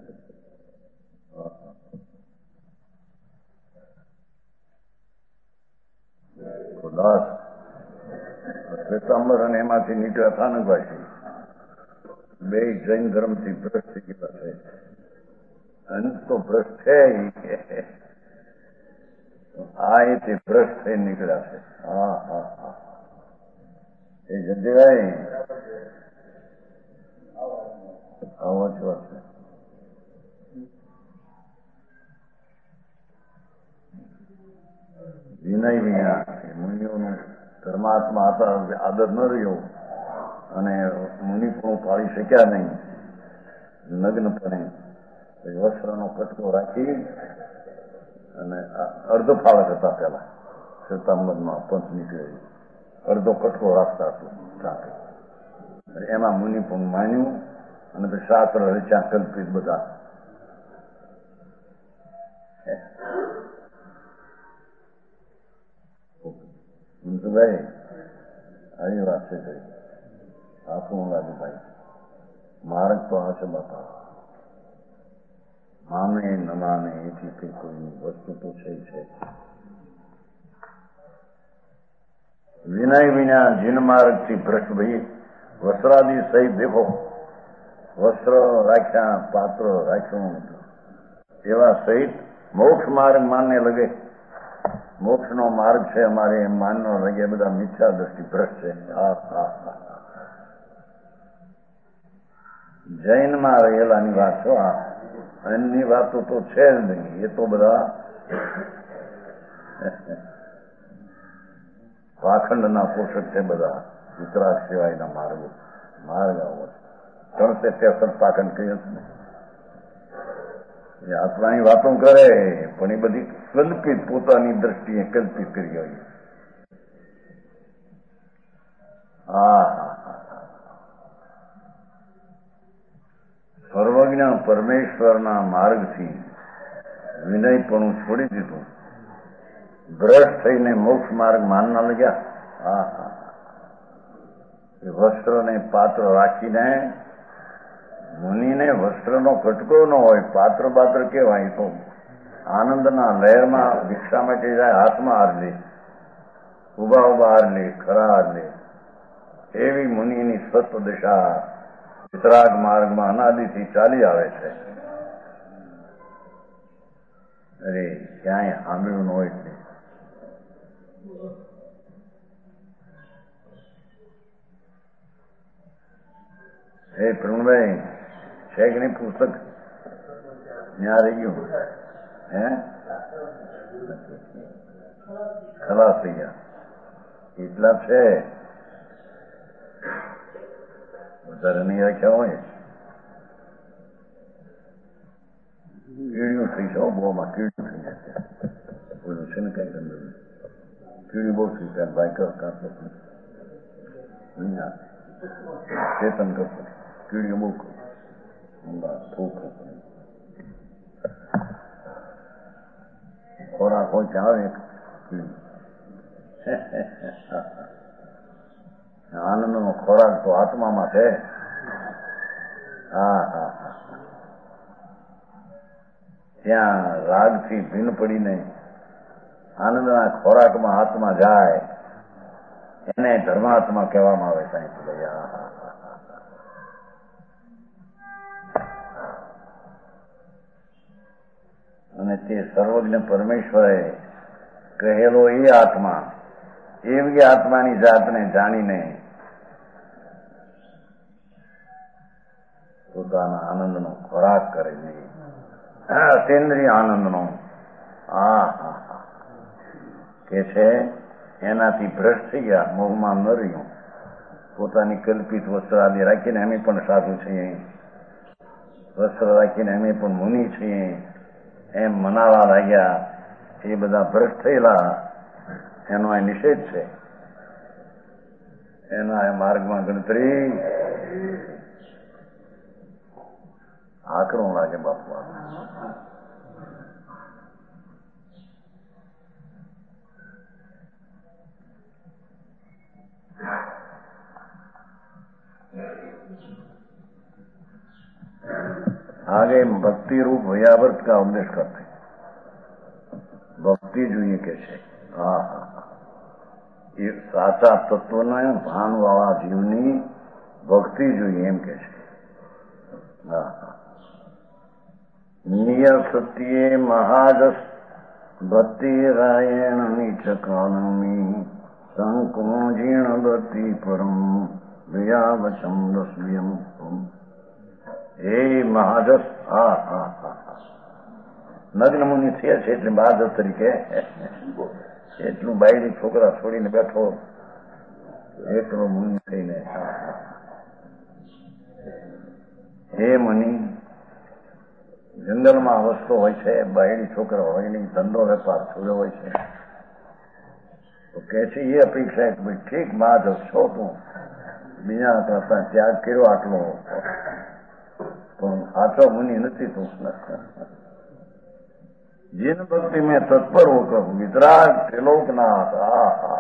દાસ શ્વેતાંબર અને એમાંથી નીકળ્યા સ્થાનકવાસી બે જૈન ધર્મથી ભ્રષ્ટ થઈ ગયા છે. અંત તો ભ્રષ્ટ છે, આ એ તે ભ્રષ્ટ થઈ નીકળ્યા છે. હા હા હા એ જયંતિભાઈ આવો જ વાત છે. વિનય વિના મુનિઓનું ધર્માત્મા હતા, આદર ન રહ્યો અને મુનિ પણ પાળી શક્યા નહીં. નગ્નપણે વસ્ત્રનો કટકો રાખી અને અર્ધ ફાળક હતા પેલા શ્વેતાંબરમાં પંથ નીકળે, અડધો કટકો રાખતા હતું ઢાંકે. એમાં મુનિ પણ માન્યું અને પછી શાસ્ત્ર રચ્યા કલ્પિત બધા. ભાઈ આવી વાત છે. કઈ આપણું લાગે ભાઈ માર્ગ તો આ છે બાપા, માને ન માને એથી કઈ કોઈની વસ્તુ તો છે છે. વિનય વિના જીન માર્ગ થી ભ્રષ્ટ ભાઈ વસ્ત્રાદી સહિત દેખો, વસ્ત્ર રાખ્યા, પાત્ર રાખ્યું, એવા સહિત મોક્ષ માર્ગ માનને લગે. મોક્ષ નો માર્ગ છે અમારે એમ માનનો લગે, બધા મિથ્યા દ્રષ્ટિ ભ્રષ્ટ છે. જૈનમાં રહેલાની વાત છો. આ અન્યની વાતો તો છે જ નહીં, એ તો બધા પાખંડના પોષક છે બધા. વિતરાગ સિવાયના માર્ગો માર્ગ આવો છે. ત્રણસે ત્રેસઠ પાખંડ કહ્યું છે ને, એ આત્માની વાતો કરે પણ એ બધી કલ્પિત, પોતાની દ્રષ્ટિએ કલ્પિત કરી હોય. હા સર્વજ્ઞ પરમેશ્વરના માર્ગથી વિનયપણું છોડી દીધું, ભ્રષ્ટ થઈને મોક્ષ માર્ગ માનના લાગ્યા. હા હા એ વસ્ત્રને પાત્ર રાખીને, મુનિને વસ્ત્રનો કટકો ન હોય, પાત્ર પાત્ર કેવાય તો આનંદના લહેરમાં ભિક્ષા માટે જાય, હાથમાં હાર લે, ઉભા ઉભા હાર લે, ખરા હાર લે. એવી મુનિની સત્વ દશા વિતરાગ માર્ગમાં અનાદિથી ચાલી આવે છે. અરે ક્યાંય સાંભળ્યું ન હોય છે. હે પ્રવીણભાઈ છે કે નહીં પુસ્તક? ત્યાં રહી ગયું હે? ખલાસ થઈ ગયા એટલા છે, વધારે નહીં રાખ્યા હોય. કીડીઓ થઈ છે, બહુમાં કીડીઓ થઈ જાય. બોલું છે ને કઈ અંદર કીડી બહુ થઈ જાય. ભાઈ કર કાંતો ચેતન કરતો કીડીઓ બહુ કર ફૂક ખોરાક હોય ત્યાં આવે આનંદ નો ખોરાક તો આત્મામાં છે. હા હા હા ત્યાં રાગથી ભીન પડીને આનંદના ખોરાકમાં આત્મા જાય એને ધર્માત્મા કહેવામાં આવે. સાહેબ ભાઈ હા હા અને તે સર્વજ્ઞ પરમેશ્વરે કહેલો એ આત્મા એવી આત્માની જાતને જાણીને પોતાના આનંદનો ખોરાક કરે છે, અતેન્દ્રિય આનંદનો. આ હા કે છે એનાથી ભ્રષ્ટ થઈ ગયા, મોહમાં ન રહ્યું. પોતાની કલ્પિત વસ્ત્ર આદિ રાખીને અમે પણ સાધુ છીએ, વસ્ત્ર રાખીને અમે પણ મુનિ છીએ એમ મનાવા લાગ્યા. એ બધા ભ્રષ્ટ થયેલા, એનો આ નિષેધ છે. એના માર્ગમાં ગણતરી આકરું લાગે બાપુ. आगे भक्ति रूप भयावर्त का उपदेश करते. भक्ति જોઈએ કે છે. હા હા એ સાચા તત્વના ભાન વાળા જીવની ભક્તિ જોઈએ એમ કે છે. હા હા નિય સત્યે મહાજસ ભક્તિ રાયણ નીચ કાલમી સંકુમ જીર્ણ ભક્તિ પરમ વિયાવચમ રસ્વ્યમ. હે મહાજસ, હા હા હા નગ્ન મુનિ થયા છે એટલે મહાજસ તરીકે એટલું બાયડી છોકરા છોડીને બેઠો એટલો મુનિ થઈને. હે મુનિ, જંગલમાં વસ્તુ હોય છે, બાયડી છોકરા હોય નહીં, ધંધો વેપાર છોડ્યો હોય છે, તો કે છે એ અપેક્ષા કે ભાઈ ઠીક મહાજસ છો તું, બીજા કરતા ત્યાગ કર્યો આટલો, પણ આટલો મુનિ નથી તું. जिन भक्ति में तत्पर होकर वितराग त्रिलोकनाथ, आ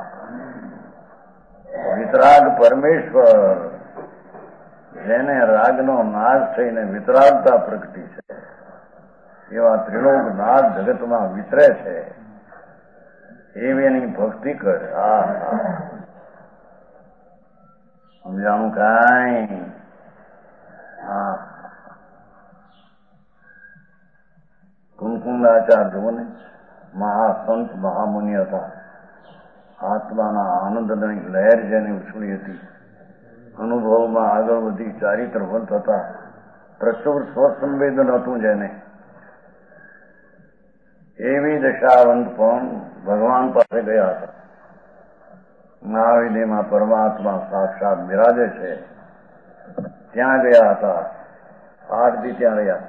वितराग परमेश्वर જેને રાગનો નાશ થઈને વિતરાગતા પ્રગટી છે એવા ત્રિલોકનાથ જગતમાં વિતરે છે એવી એની ભક્તિ કરે. આ સમજાણું કાંઈ? હા કુમકુંડાચાર્ય જુઓ ને, મહાસંત મહામુનિ હતા. આત્માના આનંદની લહેર જેને ઉછળી હતી, અનુભવમાં આગળ વધી ચારિત્રવંત હતા, પ્રચુર સ્વસંવેદન હતું જેને, એવી દશાવંત પણ ભગવાન પાસે ગયા હતા. મહાવિદ્યમાં પરમાત્મા સાક્ષાત બિરાજે છે, ત્યાં ગયા હતા. આઠ દી ત્યાં રહ્યા.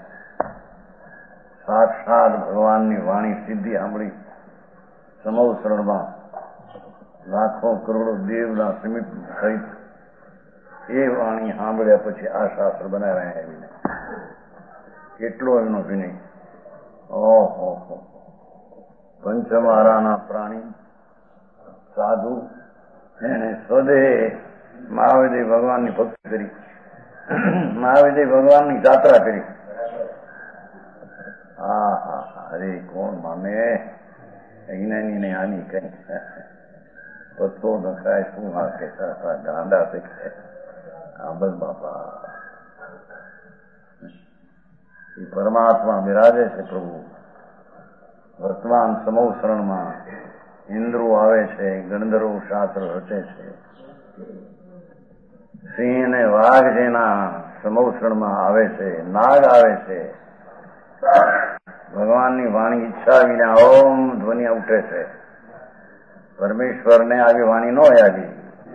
સાક્ષાત ભગવાનની વાણી સિદ્ધિ સાંભળી. સમવસરણમાં લાખો કરોડો દેવના સમિત સહિત એ વાણી સાંભળ્યા પછી આ શાસ્ત્ર બનાવ્યા. એમને કેટલો એમનો વિનય! ઓહો પંચમારાના પ્રાણી સાધુ એને સ્વદેહ મહાવિદ્ય ભગવાનની ભક્તિ કરી, મહાવિદ્ય ભગવાનની જાત્રા કરી. હા હા અરે કોણ માને અજ્ઞાની ને આની કઈ પત્તો નખાય શું હા કે ગાંડા શીખે. હા બસ બાપા, એ પરમાત્મા બિરાજે છે પ્રભુ. વર્તમાન સમવસરણમાં ઇન્દ્રો આવે છે, ગણધર્વ શાસ્ત્ર રચે છે. સિંહ ને વાઘ જેના સમવસરણમાં આવે છે, નાગ આવે છે. ભગવાનની વાણી ઈચ્છા વિના ઓમ ધ્વનિ ઉઠે છે. પરમેશ્વરને આવી વાણી ન આવી,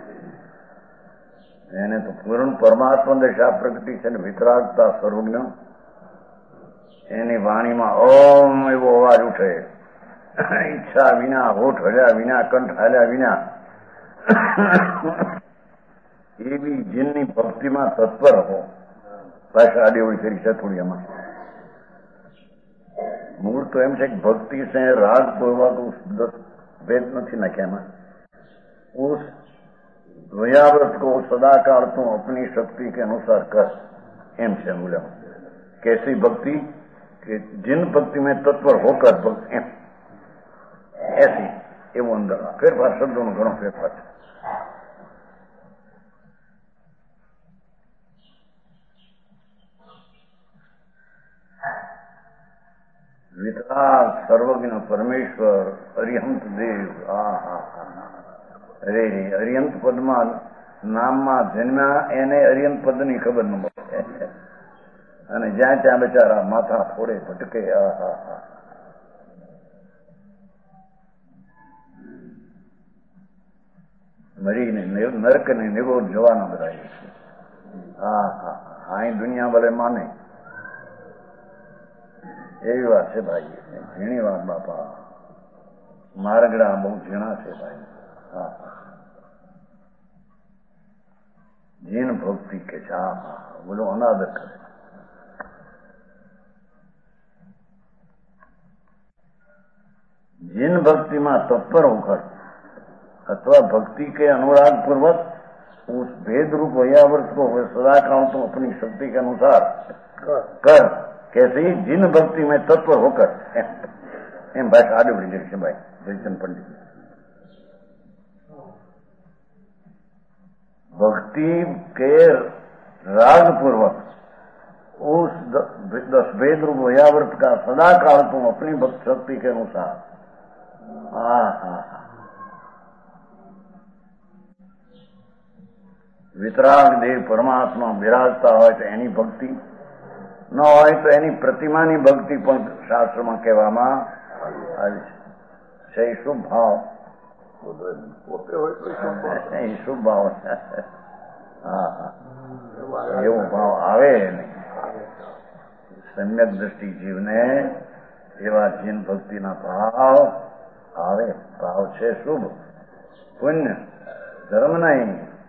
એને તો પૂર્ણ પરમાત્મા દશા પ્રગટી છે ને વિતરાગતા સર્વજ્ઞ. એની વાણીમાં ઓમ એવો અવાજ ઉઠે, ઈચ્છા વિના, હોઠ હલ્યા વિના, કંઠ હાલ્યા વિના. એવી જીનની ભક્તિમાં તત્પર હો. પાછા આડી કરી છે થોડી એમાં. મૂળ તો એમ છે કે ભક્તિ છે રાગ પૂર્વક ભેદ નથી નાખ્યા એમાં. उस द्वयाव्रत को सदाकाल तो अपनी शक्ति के अनुसार कर एम से मूल्य. कैसी भक्ति कि जिन भक्ति में तत्पर होकर भक्ति एम ऐसी एवं अंदर फेरफार शब्दों में घणो फेरफार है. વિતરાગ સર્વજ્ઞ પરમેશ્વર અરિહંત દેવ. આ હા હા અરે અરિહંત પદમાં નામમાં જન્મ્યા એને અરિહંત પદની ખબર ન મળે અને જ્યાં ત્યાં બિચારા માથા ફોડે ભટકે. આ હા હા મરીને નરકને નિરોધ જોવાના બધા છે. હા હા અહીં દુનિયા ભલે માને એવી વાત છે ભાઈ. ઝીણી વાત બાપા, મારગડા બહુ ઝીણા છે ભાઈ. હા જીન ભક્તિ કે છે. હા હા બોલો અનાદર કરે. जिन भक्ति में तत्पर होकर अथवा भक्ति के अनुराग पूर्वक उस भेद रूप वयावर्त को सदा काल तो अपनी शक्ति के अनुसार कर कैसे ही जिन भक्ति में तत्पर होकर एम भाई आगे बढ़ी जैसे भाई जयचंद पंडित भक्ति के राग पूर्वक उस दस भेद रूप वयावर्त का सदा काल तुम अपनी भक्त शक्ति के अनुसार. હા હા વિતરાગ દેવ પરમાત્મા બિરાજતા હોય તો એની ભક્તિ ન હોય તો એની પ્રતિમાની ભક્તિ પણ શાસ્ત્રમાં કહેવામાં આવી છે. એ શુભ ભાવ પોતે હોય તો એ શુભ ભાવ. હા હા એવો ભાવ આવે નહીં. સમ્યક દ્રષ્ટિ જીવને એવા જીન ભક્તિના ભાવ આવે. ભાવ છે શુભ પુણ્ય ધર્મ નહીં.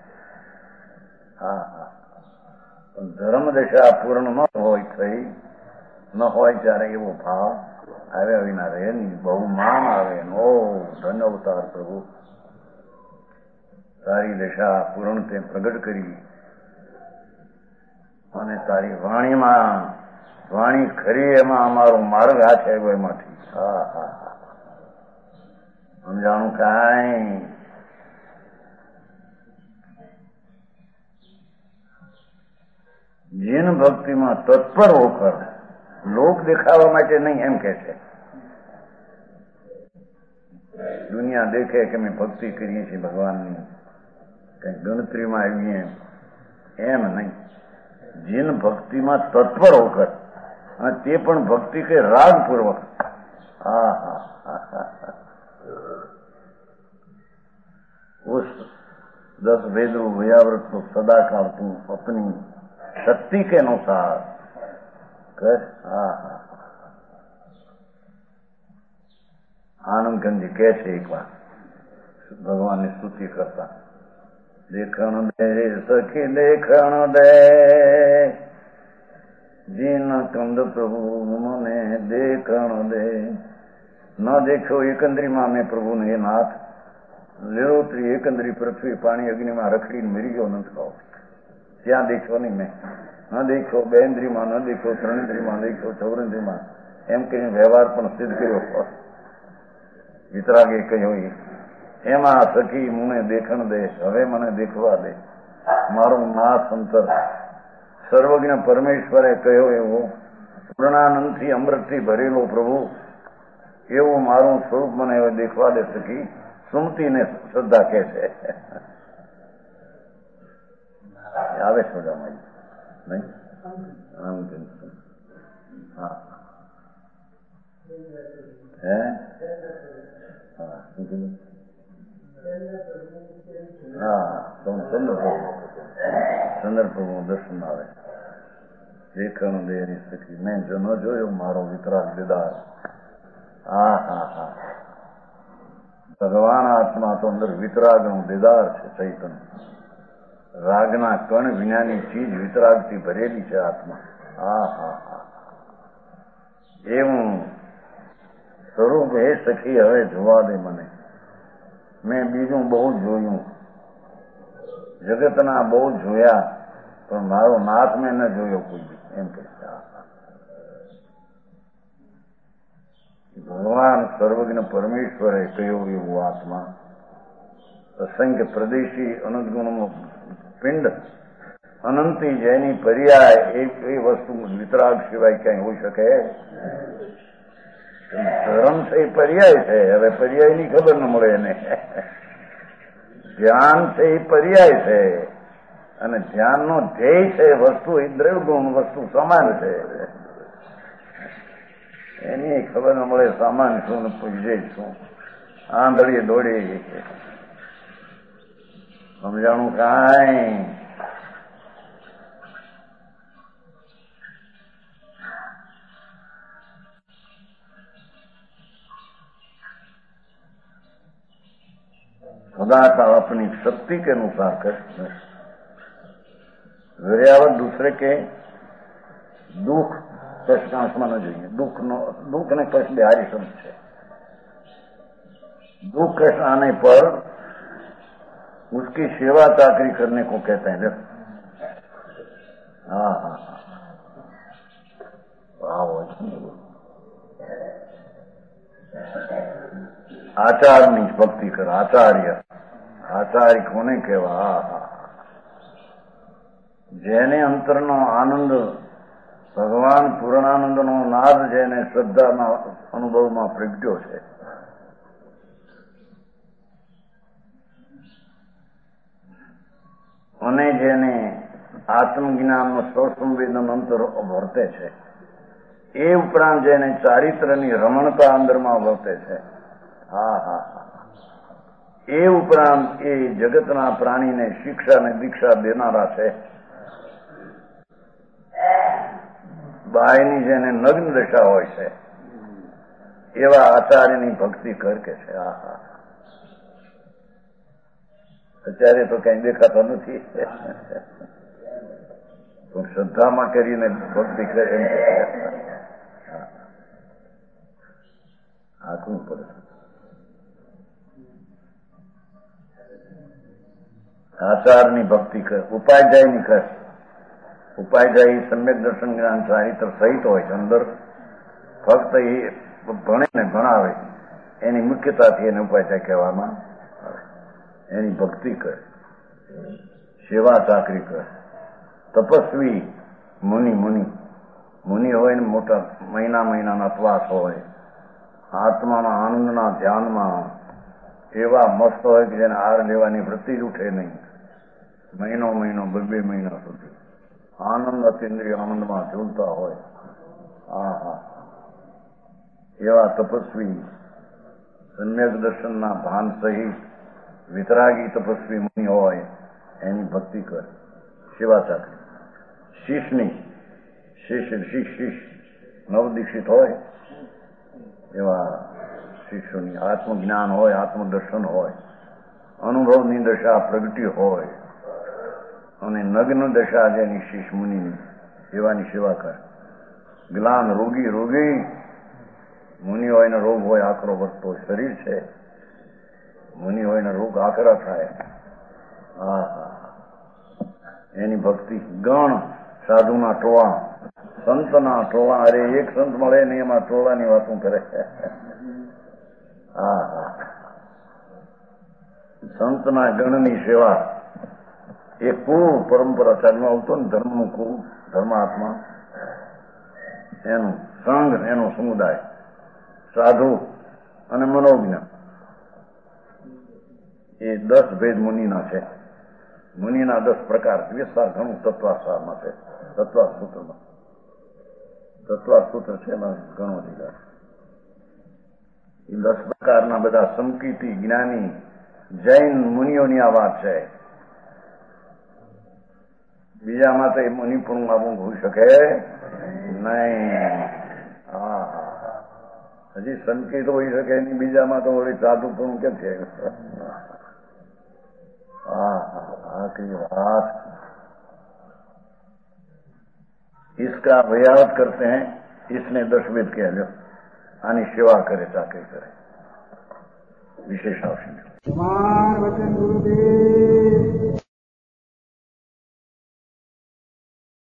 હા હા પણ ધર્મ દશા પૂર્ણ ન હોય થઈ ન હોય ત્યારે એવો ભાવ આવ્યા વિના રહે નહીં. બહુ માન આવે. ઓ ધન્ય અવતાર પ્રભુ, તારી દશા પૂર્ણ તે પ્રગટ કરી અને તારી વાણીમાં વાણી ખરી એમાં અમારો માર્ગ આ છે એમાંથી. હા હા સમજાણું કાંઈ જીન ભક્તિમાં તત્પર હોકર લોક દેખાવા માટે નહીં એમ કે છે. દુનિયા દેખે કે અમે ભક્તિ કરીએ છીએ ભગવાનની, કઈ ગણતરીમાં આવીએ એમ નહીં. જીન ભક્તિમાં તત્પર હોકર અને તે પણ ભક્તિ કે રાગ પૂર્વક. હા હા उस दस भेद भयाव्रत को सदा काल तू अपनी शक्ति के अनुसार कर. હા હા આનંદગંજી કહે છે એક વાર ભગવાનની સ્તુતિ કરતા, દેખણ દે સખી દેખણ દે જીન કંદ પ્રભુ મને દેખણ દે. ન દેખ્યો એકંદરીમાં મેં પ્રભુને એ નાથ લીલોતરી એકંદરી પૃથ્વી પાણી અગ્નિમાં રખડીને મરી ગયો નથી ખાવ. ત્યાં દેખ્યો નહીં મેં. ન દેખ્યો બેન્દ્રીમાં, ન દેખ્યો ત્રણેન્દ્રીમાં, ન દેખ્યો ચૌરેન્દ્રીમાં, એમ કહીને વ્યવહાર પણ સિદ્ધ કર્યો. વિતરાગે કહ્યું એમાં સખી મને દેખણ દે, હવે મને દેખવા દે. મારું નાથ અંતર સર્વજ્ઞ પરમેશ્વરે કહ્યો એવો પૂર્ણાનંદથી અમૃતથી ભરેલો પ્રભુ એવું મારું સ્વરૂપ મને હવે દેખવા દે સખી. સુમતીને શ્રદ્ધા કે છે. આવે શ્રદ્ધામાં નહીં. હા હે હા હા ચંદ્રપ્રભુ ચંદ્રપ્રભુ દર્શન આવે. દેખણ દે સખી મેં જો ન જોયો મારો વિતરાગ દીદાર. હા હા હા ભગવાન આત્મા તો અંદર વિતરાગનું દીદાર છે. ચૈતન્ય રાગના કણ વિનાની ચીજ વિતરાગથી ભરેલી છે આત્મા. હા હા હા એવું સ્વરૂપ હે સખી હવે જોવા દે મને. મેં બીજું બહુ જોયું, જગતના બહુ જોયા, પણ મારો નાથ મેં ન જોયો કોઈ બી. એમ કે ભગવાન સર્વજ્ઞ પરમેશ્વરે કહ્યું એવું આત્મા અસંખ્ય પ્રદેશી અનંત ગુણનો પિંડ અનંતી જેની પર્યાય એ વસ્તુ વિતરાગ સિવાય ક્યાંય હોઈ શકે. ધર્મ છે એ પર્યાય છે. હવે પર્યાયની ખબર ન મળે એને. ધ્યાન છે એ પર્યાય છે અને ધ્યાનનો ધ્યેય છે વસ્તુ એ દ્રવ્યગુણ વસ્તુ સમાન છે. એની ખબર ન મળે સામાન શું ને પૂજે શું. આંધળી દોડી સમજાણું કાંઈ. सदाकाल अपनी शक्ति के अनुसार करते हैं. वेरावत दूसरे के दुख कष्ट आंसमा न જોઈએ. दुख નો दुख ने कष्ट बिहारी शब्द છે. दुख कष्ट आने पर उसकी सेवा चाकरी करने को कहते हैं. हाँ हाँ આચારની ભક્તિ કર. આચાર્ય આચાર્ય કોને કહેવા? જેને અંતરનો આનંદ ભગવાન પૂર્ણાનંદનો નાદ જેને શ્રદ્ધાના અનુભવમાં પ્રગટ્યો છે અને જેને આત્મજ્ઞાનનો સ્વસંવેદન અંતર વર્તે છે એ ઉપરાંત જેને ચારિત્રની રમણતા અંદરમાં વર્તે છે. હા હા હા એ ઉપરાંત એ જગતના પ્રાણીને શિક્ષા અને દીક્ષા દેનારા છે. બાયની જેને નગ્ન દશા હોય છે એવા આચાર્યની ભક્તિ કર કે છે. હા હા અત્યારે તો કઈ દેખાતો નથી પણ શ્રદ્ધામાં કરીને ભક્તિ કરે એમ આખું પડે. આચારની ભક્તિ કર. ઉપાધ્યાયની કર. ઉપાધ્યાય સમ્યક દર્શન જ્ઞાન ચારિત્ર સહિત હોય છે. અંદર ફક્ત એ ભણે ને ભણાવે એની મુખ્યતાથી એને ઉપાધ્યાય કહેવામાં આવે. એની ભક્તિ કર. સેવા ચાકરી કર. તપસ્વી મુનિ મુનિ મુનિ હોય ને મોટા મહિના મહિનાના ત્વાસ હોય આત્માના આનંદના ધ્યાનમાં એવા મસ્ત હોય કે જેને હાર લેવાની વૃત્તિ જ ઉઠે નહીં. મહિનો મહિનો બે બે મહિના સુધી આનંદ અતિન્દ્રિય આનંદમાં ઝૂલતા હોય. હા હા એવા તપસ્વી સમ્યક દર્શનના ભાન સહિત વિતરાગી તપસ્વી મુનિ હોય એની ભક્તિ કર. સેવા ચાકરી. શિષ્યની શિષ્ય શિષ શિષ નવદીક્ષિત હોય એવા શિષ્યોની આત્મજ્ઞાન હોય આત્મદર્શન હોય અનુભવની દશા પ્રગટી હોય અને નગ્ન દશા જેની શિષ મુનિની એવાની સેવા કર. ગ્લાન રોગી રોગી મુનિ હોય ને રોગ હોય આકરો વધતો શરીર છે. મુનિ હોય ને રોગ આકરા થાય. હા હા એની ભક્તિ. ગણ સાધુના ટોળા સંતના ટોળા. અરે એક સંત મળે ને એમાં ટોળાની વાતો કરે. હા હા સંતના ગણની સેવા. એ કુળ પરંપરા ચાલમાં આવતો ને ધર્મનું કુળ ધર્માત્મા એનું સંઘ એનો સમુદાય સાધુ અને મનોજ્ઞ એ દસ ભેદ મુનિના છે. મુનિના દસ પ્રકાર વિસ્તાર ઘણું તત્વાસારમાં છે. તત્વા સૂત્રમાં તત્વા સૂત્ર છે એમાં ઘણો અધિકાર. એ દસ પ્રકારના બધા સંકિતી જ્ઞાની જૈન મુનિઓની આ વાત છે. બીજામાં તો એ મુનિ પણ આવું હોઈ શકે નહીં. હા હા હજી સંકેત હોઈ શકે નહીં. બીજામાં તો વળી સાધુ પણ કેમ છે? હા હા આખરી बात इसका व्याहत करते हैं. इसने दस वेद कह लो. आनी सेवा करे चाकरी करे. विशेष आवश्यक वचन गुरुदेव